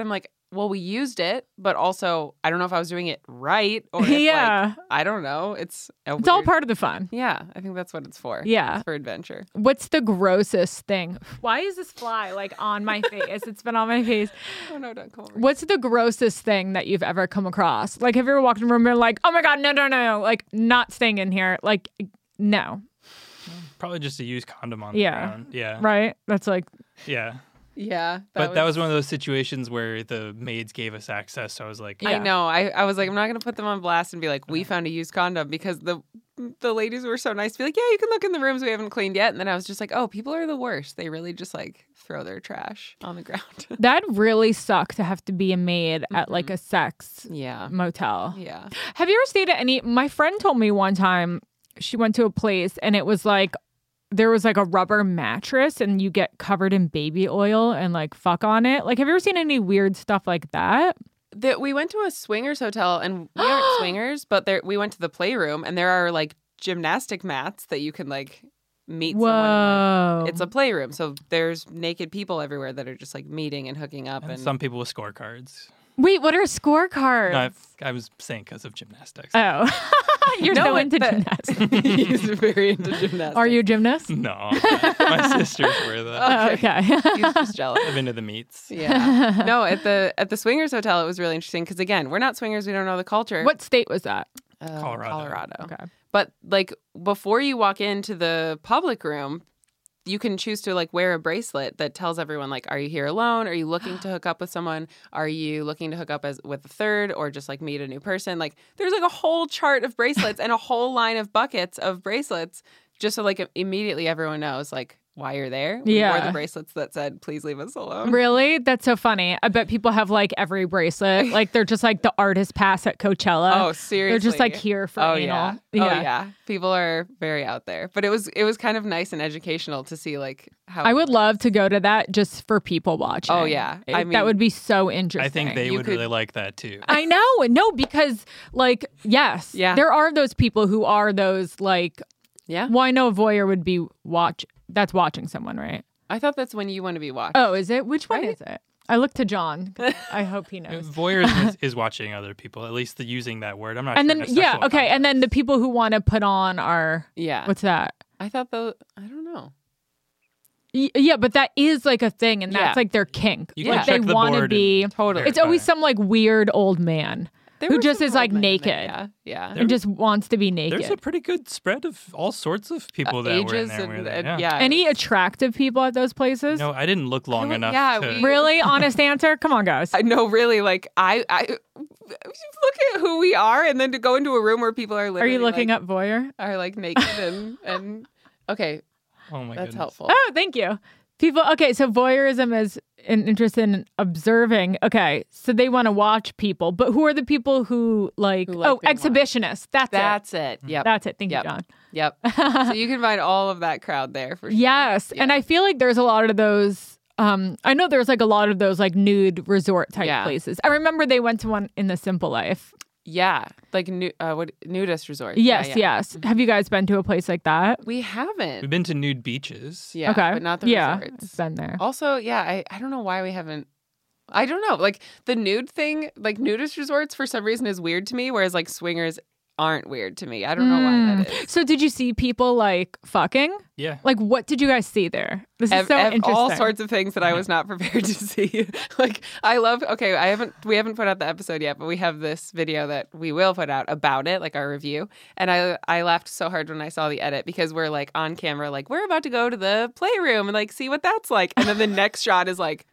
well, we used it, but also I don't know if I was doing it right or if, like, I don't know. It's all part of the fun. Yeah, I think that's what it's for. Yeah. It's for adventure. What's the grossest thing? Why is this fly like on my face? It's been on my face. Oh no, don't come over. What's the grossest thing that you've ever come across? Like, have you ever walked in a room and been like, oh my God, no, like not staying in here. Like, no. Probably just a used condom on the ground. Yeah. Right? That's like... Yeah. Yeah. That was one of those situations where the maids gave us access. So I was like... I know. I was like, I'm not going to put them on blast and be like, we found a used condom, because the ladies were so nice to be like, yeah, you can look in the rooms we haven't cleaned yet. And then I was just like, oh, people are the worst. They really just like throw their trash on the ground. That really sucks to have to be a maid at like a sex motel. Yeah. Have you ever stayed at any... My friend told me one time she went to a place and it was like, there was like a rubber mattress and you get covered in baby oil and like fuck on it. Like, have you ever seen any weird stuff like that? We went to a swingers hotel, and we aren't swingers, but we went to the playroom, and there are like gymnastic mats that you can like meet someone. It's a playroom, so there's naked people everywhere that are just like meeting and hooking up. And some people with scorecards. Wait, what are scorecards? No, I was saying because of gymnastics. Oh. You're so into gymnastics. He's very into gymnastics. Are you a gymnast? No. My sisters were though. Okay. He's just jealous. I've been to the meets. Yeah. No, at the swingers hotel, it was really interesting because, again, we're not swingers. We don't know the culture. What state was that? Colorado. Okay. But like before you walk into the public room, you can choose to like wear a bracelet that tells everyone like, are you here alone? Are you looking to hook up with someone? Are you looking to hook up with a third, or just like meet a new person? Like there's like a whole chart of bracelets and a whole line of buckets of bracelets, just so like immediately everyone knows like why you're there. We wore the bracelets that said, please leave us alone. Really? That's so funny. I bet people have like every bracelet. Like they're just like the artist pass at Coachella. Oh, seriously. They're just like here for anal. Yeah. Oh, yeah. People are very out there. But it was kind of nice and educational to see like how... I would love to go to that just for people watching. Oh, yeah. I mean, that would be so interesting. I think they would really like that too. I know. No, because like, yes. Yeah. There are those people who are those like... Yeah. Well, I know a voyeur would be that's watching someone, right? I thought that's when you want to be watched. Oh, is it? Which one is it? I look to John. I hope he knows. Voyeur is watching other people, at least using that word. I'm not and sure. And then, okay. And then the people who want to put on are... Yeah. What's that? I thought I don't know. Yeah, but that is like a thing, and that's like their kink. You like can they want to be... Totally. It's always some like weird old man. Who just is like naked. Yeah. And just wants to be naked. There's a pretty good spread of all sorts of people that were in there. Yeah. Any attractive people at those places? No, I didn't look long enough. Really? Honest answer? Come on, guys. I know, really. Like, I look at who we are, and then to go into a room where people are literally... Are you looking up voyeur? Are like naked and... Okay. Oh, my That's helpful. Oh, thank you. People, okay, so voyeurism is an interest in observing. Okay, so they want to watch people, but who are the people who like exhibitionists? That's it. Yep. That's it. Thank you, John. Yep. So you can find all of that crowd there for sure. Yes, and I feel like there's a lot of those. I know there's like a lot of those like nude resort type places. I remember they went to one in the Simple Life. Yeah, like nudist resort. Yes, yes. Have you guys been to a place like that? We haven't. We've been to nude beaches. Yeah, okay, but not the resorts. Been there. Also, I don't know why we haven't. I don't know. Like the nude thing, like nudist resorts for some reason is weird to me, whereas like swingers aren't weird to me. I don't know why that is. So did you see people like fucking? Yeah. Like what did you guys see there? This is so interesting. All sorts of things that I was not prepared to see. Like I love, we haven't put out the episode yet, but we have this video that we will put out about it, like our review. And I laughed so hard when I saw the edit because we're like on camera, like we're about to go to the playroom and like see what that's like. And then the next shot is like,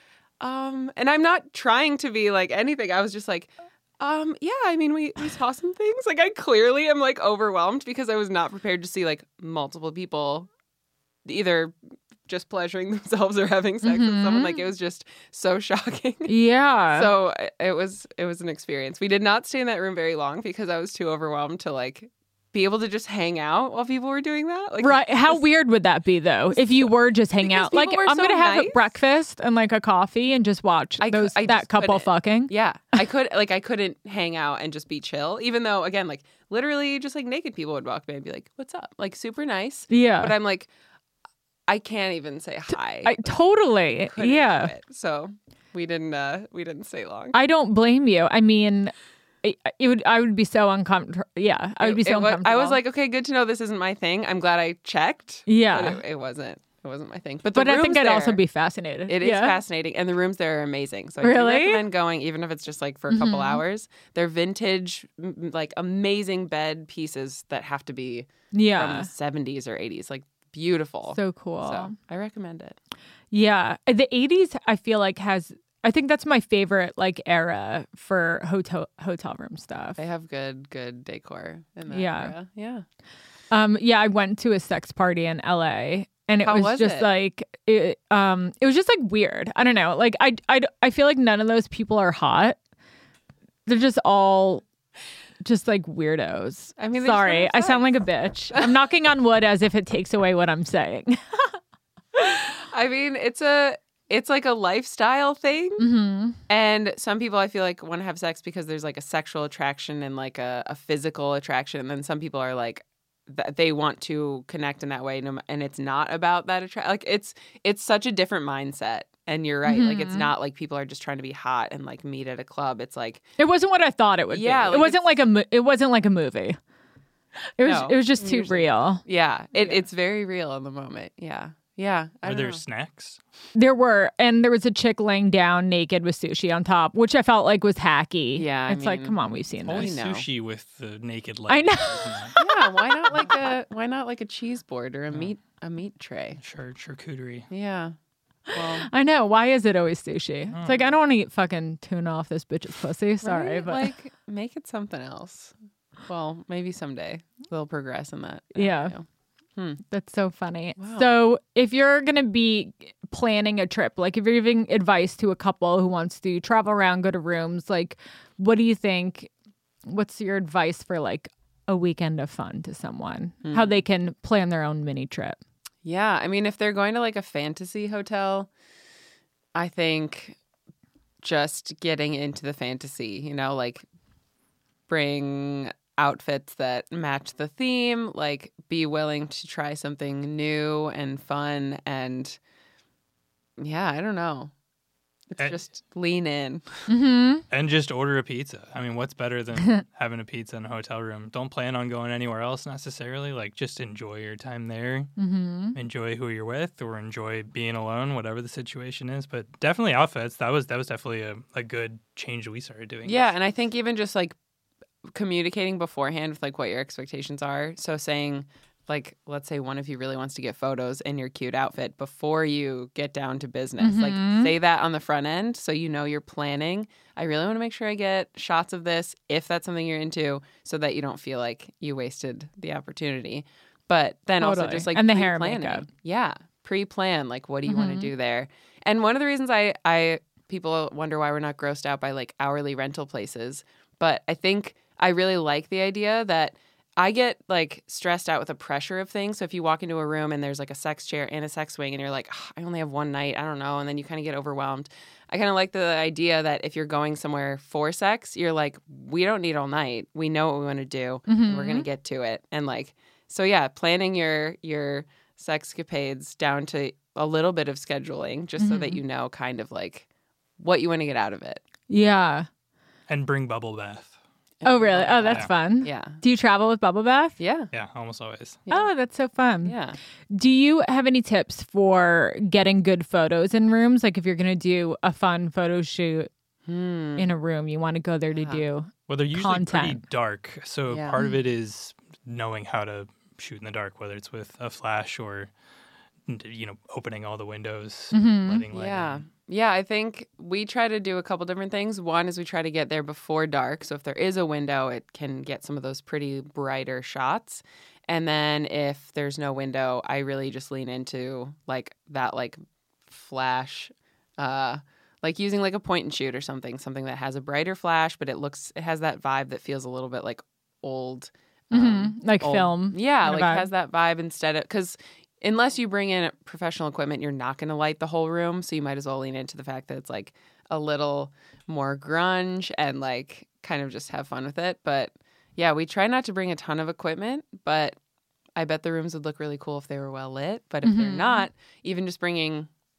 and I'm not trying to be like anything. I was just like, yeah, I mean, we saw some things. Like, I clearly am, like, overwhelmed because I was not prepared to see, like, multiple people either just pleasuring themselves or having sex with someone. Like, it was just so shocking. Yeah. So it was an experience. We did not stay in that room very long because I was too overwhelmed to, like, be able to just hang out while people were doing that. Like, right. How weird would that be, though, if you were just hanging out? Like, I'm going to have a breakfast and, like, a coffee and just watch that couple fucking. Yeah. I couldn't hang out and just be chill, even though, again, like, literally just, like, naked people would walk by and be like, what's up? Like, super nice. Yeah. But I'm like, I can't even say hi. Totally. Yeah. So... we didn't stay long. I don't blame you. I mean, I would be so uncomfortable. Yeah, I would be so uncomfortable. I was like, okay, good to know this isn't my thing. I'm glad I checked. Yeah. But it wasn't my thing. But I think I'd also be fascinated. It is fascinating. And the rooms there are amazing. So I do recommend going, even if it's just like for a couple hours. They're vintage, like amazing bed pieces that have to be from the 70s or 80s. Like beautiful. So cool. So I recommend it. Yeah. The 80s, I feel like I think that's my favorite like era for hotel room stuff. They have good decor in that era. Yeah. I went to a sex party in LA. And it was just like it was just like weird. I don't know. Like I feel like none of those people are hot. They're just all just like weirdos. I mean, sorry, I sound like a bitch. I'm knocking on wood as if it takes away what I'm saying. I mean, it's like a lifestyle thing. Mm-hmm. And some people I feel like want to have sex because there's like a sexual attraction and like a physical attraction. And then some people are like, they want to connect in that way, and it's not about that attraction. Like it's such a different mindset. And you're right, like it's not like people are just trying to be hot and like meet at a club. It's like it wasn't what I thought it would be. Like, it wasn't like a movie. It was just too real. Yeah, it's very real in the moment. Yeah. Yeah. Are there snacks? There were. And there was a chick laying down naked with sushi on top, which I felt like was hacky. Yeah. It's like, come on, we've seen only this. Sushi with the naked leg. I know. Yeah. Why not like a cheese board or a meat tray? Charcuterie. Yeah. Well, I know. Why is it always sushi? It's like, I don't want to eat fucking tuna off this bitch's pussy. Sorry. Right? But like, make it something else. Well, maybe someday they'll progress in that. Yeah. That's so funny. Wow. So if you're going to be planning a trip, like if you're giving advice to a couple who wants to travel around, go to rooms, like what do you think? What's your advice for like a weekend of fun to someone? How they can plan their own mini trip? Yeah. I mean, if they're going to like a fantasy hotel, I think just getting into the fantasy, like bring outfits that match the theme, like be willing to try something new and fun, and I don't know. It's just lean in. And just order a pizza. I mean, what's better than having a pizza in a hotel room? Don't plan on going anywhere else necessarily. Like, just enjoy your time there. Enjoy who you're with, or enjoy being alone, whatever the situation is. But definitely outfits. That was definitely a good change we started doing. Yeah, and I think even just like communicating beforehand with like what your expectations are. So saying, like, let's say one of you really wants to get photos in your cute outfit before you get down to business. Like, say that on the front end so you're planning. I really want to make sure I get shots of this if that's something you're into, so that you don't feel like you wasted the opportunity. But then also just like and the hair and makeup. Yeah, pre-plan. Like, what do you want to do there? And one of the reasons I people wonder why we're not grossed out by like hourly rental places, but I think I really like the idea that I get like stressed out with the pressure of things. So if you walk into a room and there's like a sex chair and a sex swing and you're like, I only have one night, I don't know. And then you kind of get overwhelmed. I kind of like the idea that if you're going somewhere for sex, you're like, we don't need all night. We know what we want to do and we're going to get to it. And like, so yeah, planning your sexcapades down to a little bit of scheduling just so that you know kind of like what you want to get out of it. Yeah. And bring bubble bath. Oh, really? Oh, that's fun. Yeah. Do you travel with bubble bath? Yeah. Yeah, almost always. Yeah. Oh, that's so fun. Yeah. Do you have any tips for getting good photos in rooms? Like if you're going to do a fun photo shoot in a room, you want to go there to do Well, they're usually pretty content. dark. So part of it is knowing how to shoot in the dark, whether it's with a flash or, opening all the windows, letting light in. Yeah, I think we try to do a couple different things. One is we try to get there before dark. So if there is a window, it can get some of those pretty brighter shots. And then if there's no window, I really just lean into like that like flash, like using like a point and shoot or something that has a brighter flash, but it has that vibe that feels a little bit like old. Like old, film. Yeah, like vibe. has that vibe instead of, because unless you bring in professional equipment, you're not going to light the whole room. So you might as well lean into the fact that it's like a little more grunge and like kind of just have fun with it. But yeah, we try not to bring a ton of equipment, but I bet the rooms would look really cool if they were well lit. But if they're not, even just bringing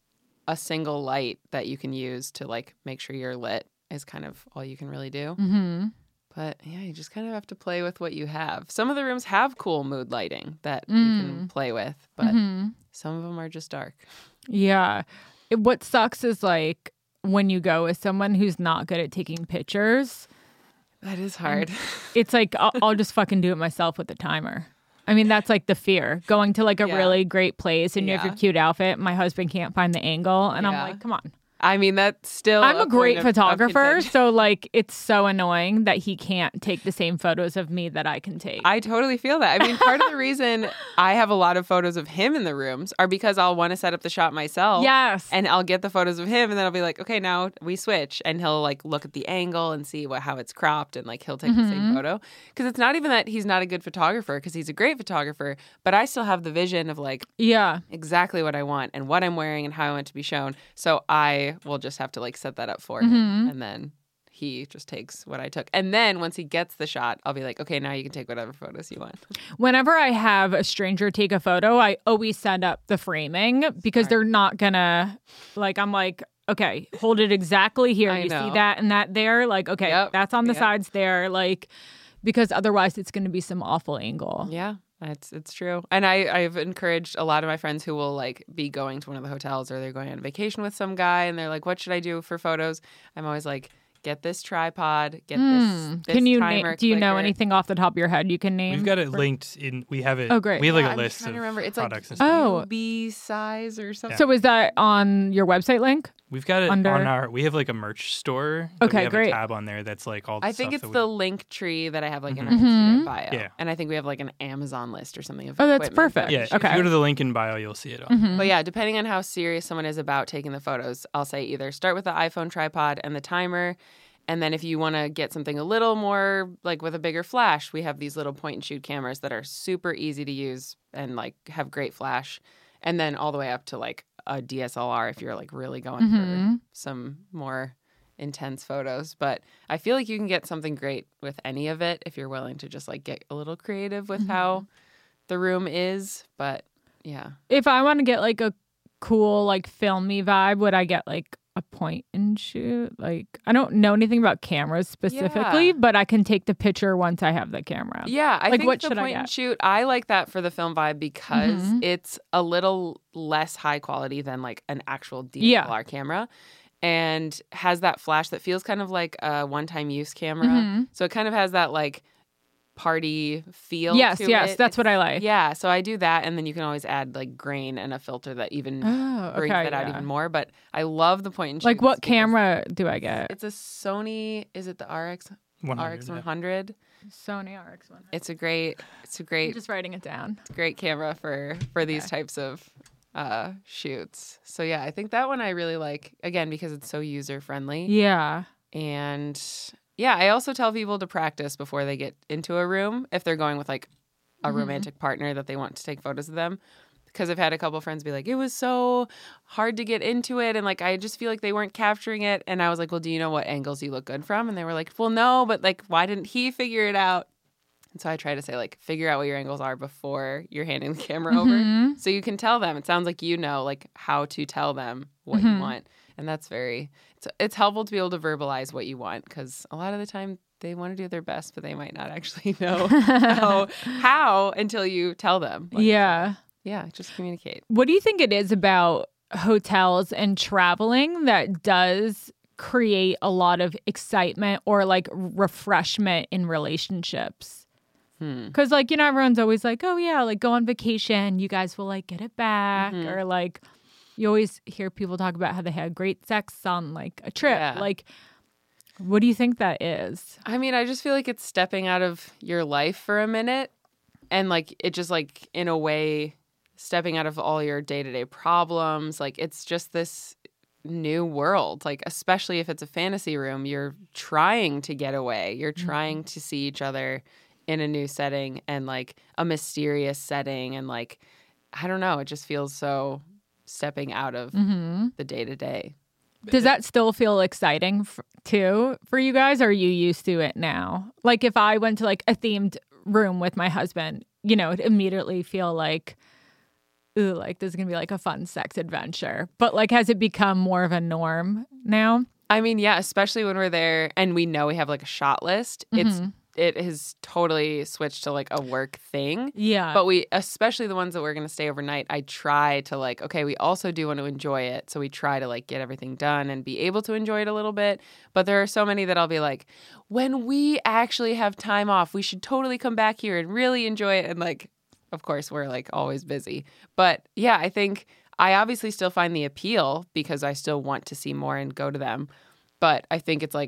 a single light that you can use to like make sure you're lit is kind of all you can really do. Mm-hmm. But yeah, you just kind of have to play with what you have. Some of the rooms have cool mood lighting that you can play with, but some of them are just dark. Yeah. What sucks is like when you go with someone who's not good at taking pictures. That is hard. It's like, I'll just fucking do it myself with the timer. I mean, that's like the fear. Going to like a really great place and you have your cute outfit. My husband can't find the angle. And I'm like, come on. I mean, that's still. I'm a great photographer, so like it's so annoying that he can't take the same photos of me that I can take. I totally feel that. I mean, part of the reason I have a lot of photos of him in the rooms are because I'll want to set up the shot myself. Yes. And I'll get the photos of him, and then I'll be like, okay, now we switch, and he'll like look at the angle and see how it's cropped, and like he'll take the same photo. Because it's not even that he's not a good photographer, because he's a great photographer, but I still have the vision of like exactly what I want and what I'm wearing and how I want it to be shown. So I will just have to like set that up for him, and then he just takes what I took. And then once he gets the shot, I'll be like, okay, now you can take whatever photos you want. Whenever I have a stranger take a photo, I always set up the framing because they're not gonna like, I'm like, okay, hold it exactly here. You see that and that there? Like, okay, that's on the sides there. Like, because otherwise it's gonna be some awful angle. Yeah. It's true. And I've encouraged a lot of my friends who will like be going to one of the hotels or they're going on vacation with some guy and they're like, what should I do for photos? I'm always like, get this tripod, get this can you timer do you know clicker. Anything off the top of your head you can name? We've got it linked in. We have it. Oh, great. We have like a I'm list trying of to remember. It's products. like and stuff. UB size or something. So is that on your website link? We've got it on our. We have like a merch store. Okay, we have great. a tab on there that's like all. The I think stuff it's that the link tree that I have like in our Instagram bio. Yeah. And I think we have like an Amazon list or something. Of that's equipment perfect. that Yeah. I If you go to the link in bio, you'll see it on. But yeah, depending on how serious someone is about taking the photos, I'll say either start with the iPhone tripod and the timer. And then if you want to get something a little more like with a bigger flash, we have these little point and shoot cameras that are super easy to use and like have great flash. And then all the way up to like a DSLR if you're like really going for some more intense photos. But I feel like you can get something great with any of it if you're willing to just like get a little creative with how the room is. But yeah. If I want to get like a cool like filmy vibe, would I get like a point and shoot? Like, I don't know anything about cameras specifically, but I can take the picture once I have the camera. Yeah, I like, think what the should point I and get? shoot, I like that for the film vibe because it's a little less high quality than like an actual DSLR camera and has that flash that feels kind of like a one-time use camera. So it kind of has that like party feel Yes, to yes, it. that's what I like. Yeah, so I do that, and then you can always add like grain and a filter that even brings that out even more. But I love the point and shoot. Like, what camera do I get? It's a Sony. Is it the RX 100? Sony RX100. It's a great. I'm just writing it down. It's a great camera for these types of shoots. So yeah, I think that one I really like again because it's so user friendly. Yeah. And yeah, I also tell people to practice before they get into a room if they're going with like a romantic partner that they want to take photos of them. Because I've had a couple friends be like, it was so hard to get into it. And like, I just feel like they weren't capturing it. And I was like, well, do you know what angles you look good from? And they were like, well, no, but like, why didn't he figure it out? And so I try to say like, figure out what your angles are before you're handing the camera over. So you can tell them. It sounds like you know like how to tell them what you want. And that's it's helpful to be able to verbalize what you want because a lot of the time they want to do their best, but they might not actually know how until you tell them. Like, yeah, just communicate. What do you think it is about hotels and traveling that does create a lot of excitement or like refreshment in relationships? Because like, you know, everyone's always like, oh yeah, like go on vacation, you guys will like get it back. Or like you always hear people talk about how they had great sex on like a trip. Yeah. Like, what do you think that is? I mean, I just feel like it's stepping out of your life for a minute and like it just like in a way stepping out of all your day-to-day problems. Like it's just this new world. Like especially if it's a fantasy room, you're trying to get away. You're trying to see each other in a new setting and like a mysterious setting and like I don't know, it just feels so stepping out of the day-to-day. Does that still feel exciting too for you guys? Or are you used to it now? Like if I went to like a themed room with my husband, you know, it'd immediately feel like ooh, like this is going to be like a fun sex adventure. But like, has it become more of a norm now? I mean, yeah, especially when we're there and we know we have like a shot list. It has totally switched to like a work thing. Yeah. But we, especially the ones that we're going to stay overnight, I try to like, okay, we also do want to enjoy it. So we try to like get everything done and be able to enjoy it a little bit. But there are so many that I'll be like, when we actually have time off, we should totally come back here and really enjoy it. And like, of course, we're like always busy. But yeah, I think I obviously still find the appeal because I still want to see more and go to them. But I think it's like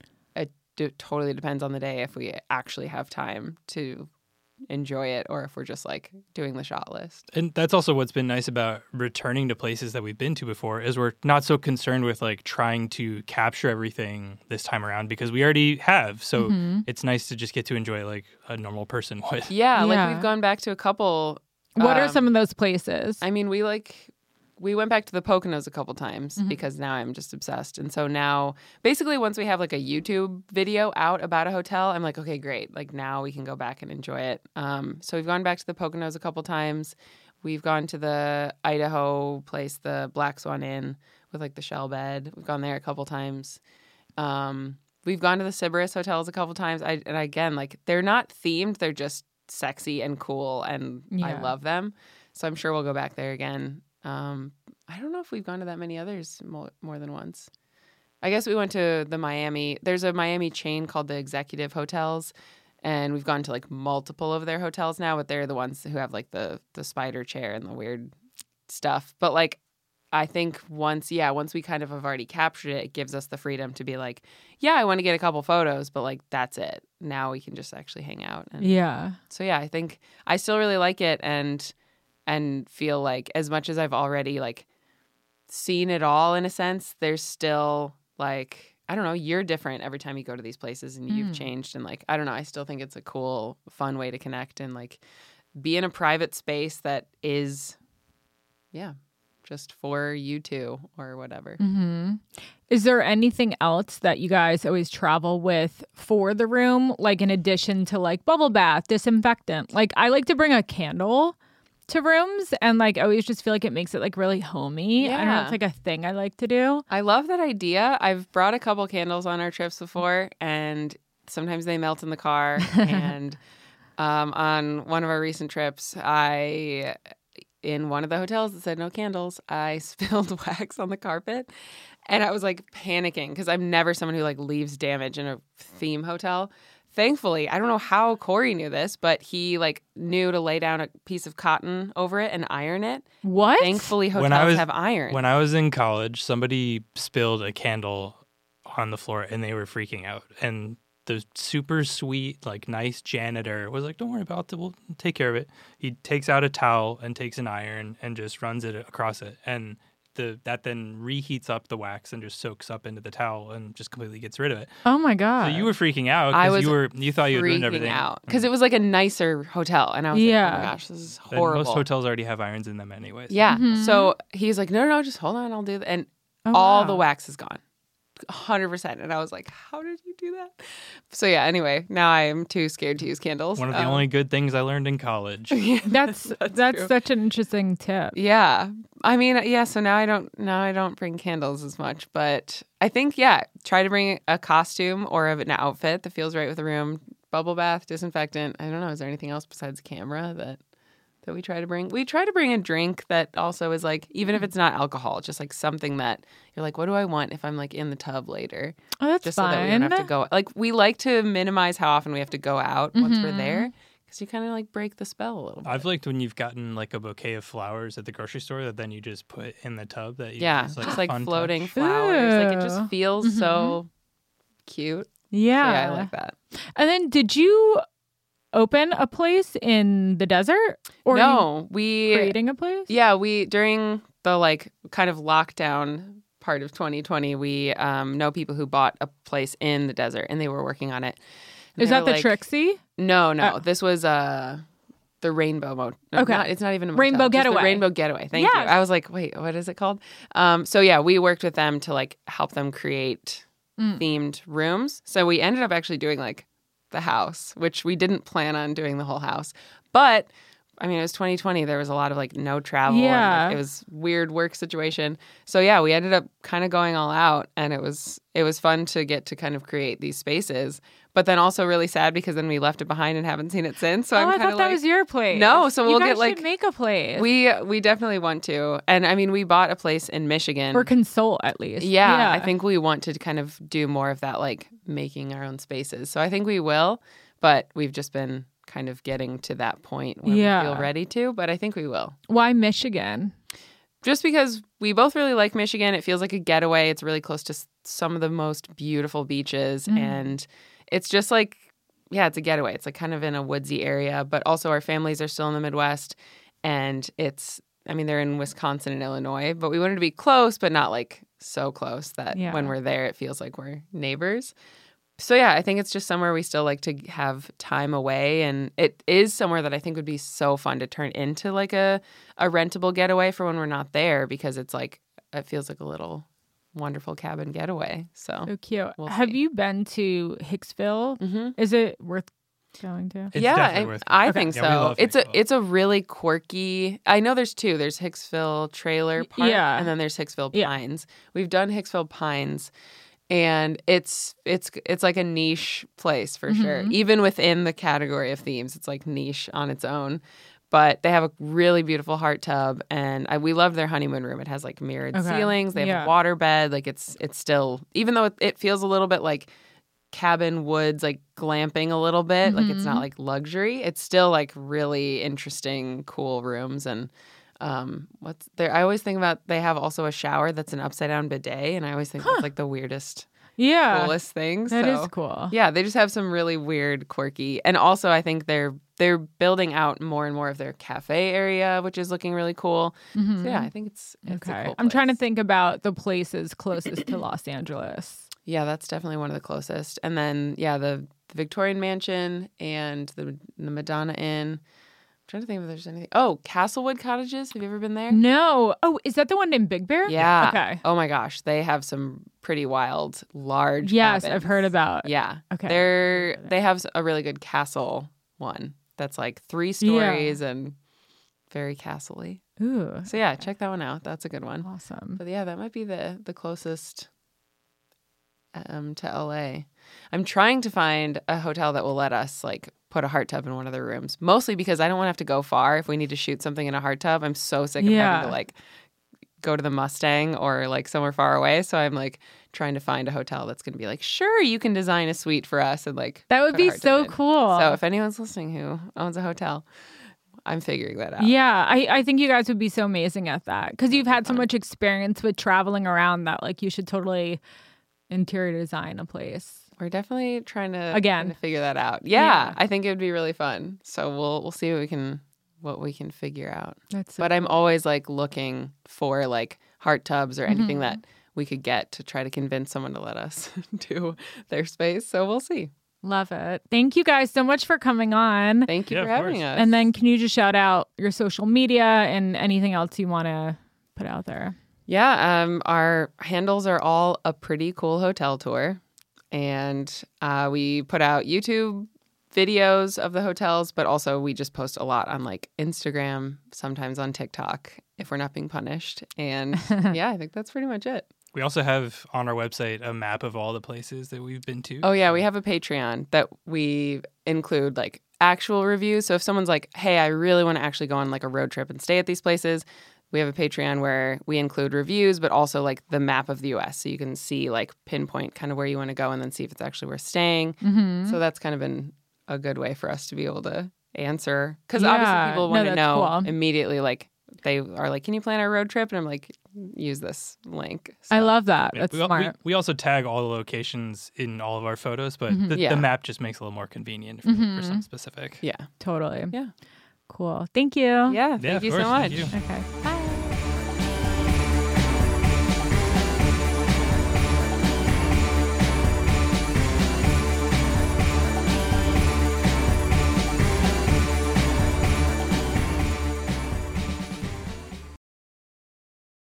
it totally depends on the day if we actually have time to enjoy it or if we're just like doing the shot list. And that's also what's been nice about returning to places that we've been to before is we're not so concerned with like trying to capture everything this time around because we already have. So it's nice to just get to enjoy it like a normal person would. Yeah, like we've gone back to a couple. What are some of those places? I mean, we went back to the Poconos a couple times because now I'm just obsessed. And so now, basically, once we have like a YouTube video out about a hotel, I'm like, okay, great. Like now we can go back and enjoy it. So we've gone back to the Poconos a couple times. We've gone to the Idaho place, the Black Swan Inn with like the shell bed. We've gone there a couple times. We've gone to the Sybaris hotels a couple times. And again, like they're not themed. They're just sexy and cool. And I love them. So I'm sure we'll go back there again. I don't know if we've gone to that many others more than once. I guess we went to the Miami. There's a Miami chain called the Executive Hotels, and we've gone to like multiple of their hotels now, but they're the ones who have like the spider chair and the weird stuff. But like, I think once we kind of have already captured it, it gives us the freedom to be like, yeah, I want to get a couple photos, but like that's it. Now we can just actually hang out. And so yeah, I think I still really like it and feel like as much as I've already like seen it all in a sense, there's still like, I don't know, you're different every time you go to these places and you've changed. And like, I don't know, I still think it's a cool, fun way to connect and like be in a private space that is, just for you two or whatever. Is there anything else that you guys always travel with for the room? Like in addition to like bubble bath, disinfectant? Like I like to bring a candle to rooms and like I always just feel like it makes it like really homey. I don't know, it's like a thing I like to do. I love that idea. I've brought a couple candles on our trips before and sometimes they melt in the car. And on one of our recent trips, in one of the hotels that said no candles, I spilled wax on the carpet and I was like panicking because I'm never someone who like leaves damage in a theme hotel. Thankfully, I don't know how Corey knew this, but he like knew to lay down a piece of cotton over it and iron it. What? Thankfully, hotels have iron. When I was in college, somebody spilled a candle on the floor and they were freaking out. And the super sweet, like nice janitor was like, don't worry about it. We'll take care of it. He takes out a towel and takes an iron and just runs it across it. And that then reheats up the wax and just soaks up into the towel and just completely gets rid of it. Oh my God. So you were freaking out because you thought you had ruined everything. Out because it was like a nicer hotel and I was like, oh my gosh, this is horrible. And most hotels already have irons in them anyways. Yeah. So he's like, no, just hold on, I'll do that. And all the wax is gone. 100%. And I was like, how did you do that? So yeah, anyway, now I am too scared to use candles. One of the only good things I learned in college. That's such an interesting tip. Yeah. I mean, yeah, so now I don't bring candles as much, but I think try to bring a costume or an outfit that feels right with the room. Bubble bath, disinfectant. I don't know, is there anything else besides camera that we try to bring? We try to bring a drink that also is like, even if it's not alcohol, just like something that you're like, what do I want if I'm like in the tub later? Oh, that's just fine. So that we don't have to go. Like we like to minimize how often we have to go out once we're there because you kind of like break the spell a little bit. I've liked when you've gotten like a bouquet of flowers at the grocery store that then you just put in the tub. That you just like floating touch. flowers. Like it just feels so cute. Yeah. So, yeah, I like that. And then did you open a place in the desert? Or no, we creating a place? Yeah, we during the like kind of lockdown part of 2020, we know people who bought a place in the desert and they were working on it. And is that the Trixie? No. This was the Rainbow Motel. Okay. It's not even a motel. Rainbow Getaway. The Rainbow Getaway. Thank you. I was like, wait, what is it called? So yeah, we worked with them to like help them create themed rooms. So we ended up actually doing like the house, which we didn't plan on doing the whole house. But I mean, it was 2020. There was a lot of like no travel. Yeah. And, like, it was weird work situation. So yeah, we ended up kind of going all out, and it was fun to get to kind of create these spaces. But then also really sad because then we left it behind and haven't seen it since. So I thought that was your place. No, so we'll you guys get like should make a place. we definitely want to. And I mean, we bought a place in Michigan. Or consult at least. Yeah, I think we want to kind of do more of that, like making our own spaces. So I think we will, but we've just been kind of getting to that point where we feel ready to, but I think we will. Why Michigan? Just because we both really like Michigan. It feels like a getaway. It's really close to some of the most beautiful beaches, and it's just like, yeah, it's a getaway. It's like kind of in a woodsy area, but also our families are still in the Midwest, and they're in Wisconsin and Illinois, but we wanted to be close, but not like so close that when we're there, it feels like we're neighbors. So yeah, I think it's just somewhere we still like to have time away, and it is somewhere that I think would be so fun to turn into like a rentable getaway for when we're not there, because it's like, it feels like a little wonderful cabin getaway. So cute. We'll Have see. you been to Hicksville? Mm-hmm. Is it worth going to? It's definitely worth I going. think Yeah, we so. love It's Hicksville. a really quirky. I know there's two. There's Hicksville Trailer Park, and then there's Hicksville Pines. We've done Hicksville Pines, and it's like a niche place for sure. Even within the category of themes, it's like niche on its own. But they have a really beautiful heart tub, and we love their honeymoon room. It has like mirrored ceilings. They have a water bed. Like it's still, even though it feels a little bit like cabin woods, like glamping a little bit, like it's not like luxury. It's still like really interesting, cool rooms. And what's there? I always think about, they have also a shower that's an upside down bidet, and I always think that's like the weirdest. Coolest things. That is cool. Yeah, they just have some really weird, quirky, and also I think they're building out more and more of their cafe area, which is looking really cool. So yeah, I think it's Okay. a cool I'm trying to place. think about the places closest to Los Angeles. Yeah, that's definitely one of the closest. And then the Victorian Mansion and the Madonna Inn. I'm trying to think if there's anything. Oh, Castlewood Cottages. Have you ever been there? No. Oh, is that the one in Big Bear? Yeah. Okay. Oh my gosh, they have some pretty wild, large. Yes, cabins. I've heard about. Yeah. Okay. They have a really good castle one that's like 3 stories and very castle-y. Ooh. So yeah, check that one out. That's a good one. Awesome. But yeah, that might be the closest to LA. I'm trying to find a hotel that will let us like put a heart tub in one of their rooms. Mostly because I don't want to have to go far if we need to shoot something in a heart tub. I'm so sick of having to like go to the Mustang or like somewhere far away. So I'm like trying to find a hotel that's going to be like, sure, you can design a suite for us, and like That would put a be heart so tub in. cool. So if anyone's listening who owns a hotel, I'm figuring that out. Yeah, I think you guys would be so amazing at that because you've had so much experience with traveling around that like you should totally interior design a place. We're definitely trying to figure that out. Yeah. I think it would be really fun. So we'll see what we can figure out. That's so But I'm always like looking for like heart tubs or anything that we could get to try to convince someone to let us do their space. So we'll see. Love it. Thank you guys so much for coming on. Thank you Yeah, for of having course. us. And then can you just shout out your social media and anything else you want to put out there? Yeah, our handles are all A Pretty Cool Hotel Tour. And we put out YouTube videos of the hotels, but also we just post a lot on like Instagram, sometimes on TikTok if we're not being punished. And yeah, I think that's pretty much it. We also have on our website a map of all the places that we've been to. Oh yeah, we have a Patreon that we include like actual reviews. So if someone's like, hey, I really want to actually go on like a road trip and stay at these places, we have a Patreon where we include reviews, but also like the map of the U.S. So you can see like pinpoint kind of where you want to go and then see if it's actually worth staying. So that's kind of been a good way for us to be able to answer. Because obviously people want to know immediately, like they are like, can you plan our road trip? And I'm like, use this link. So. I love that. Yeah, That's smart. We also tag all the locations in all of our photos, but the map just makes it a little more convenient for something specific. Yeah. Totally. Yeah. Cool. Thank you. Yeah. Thank you so much. Thank you. Okay. Bye.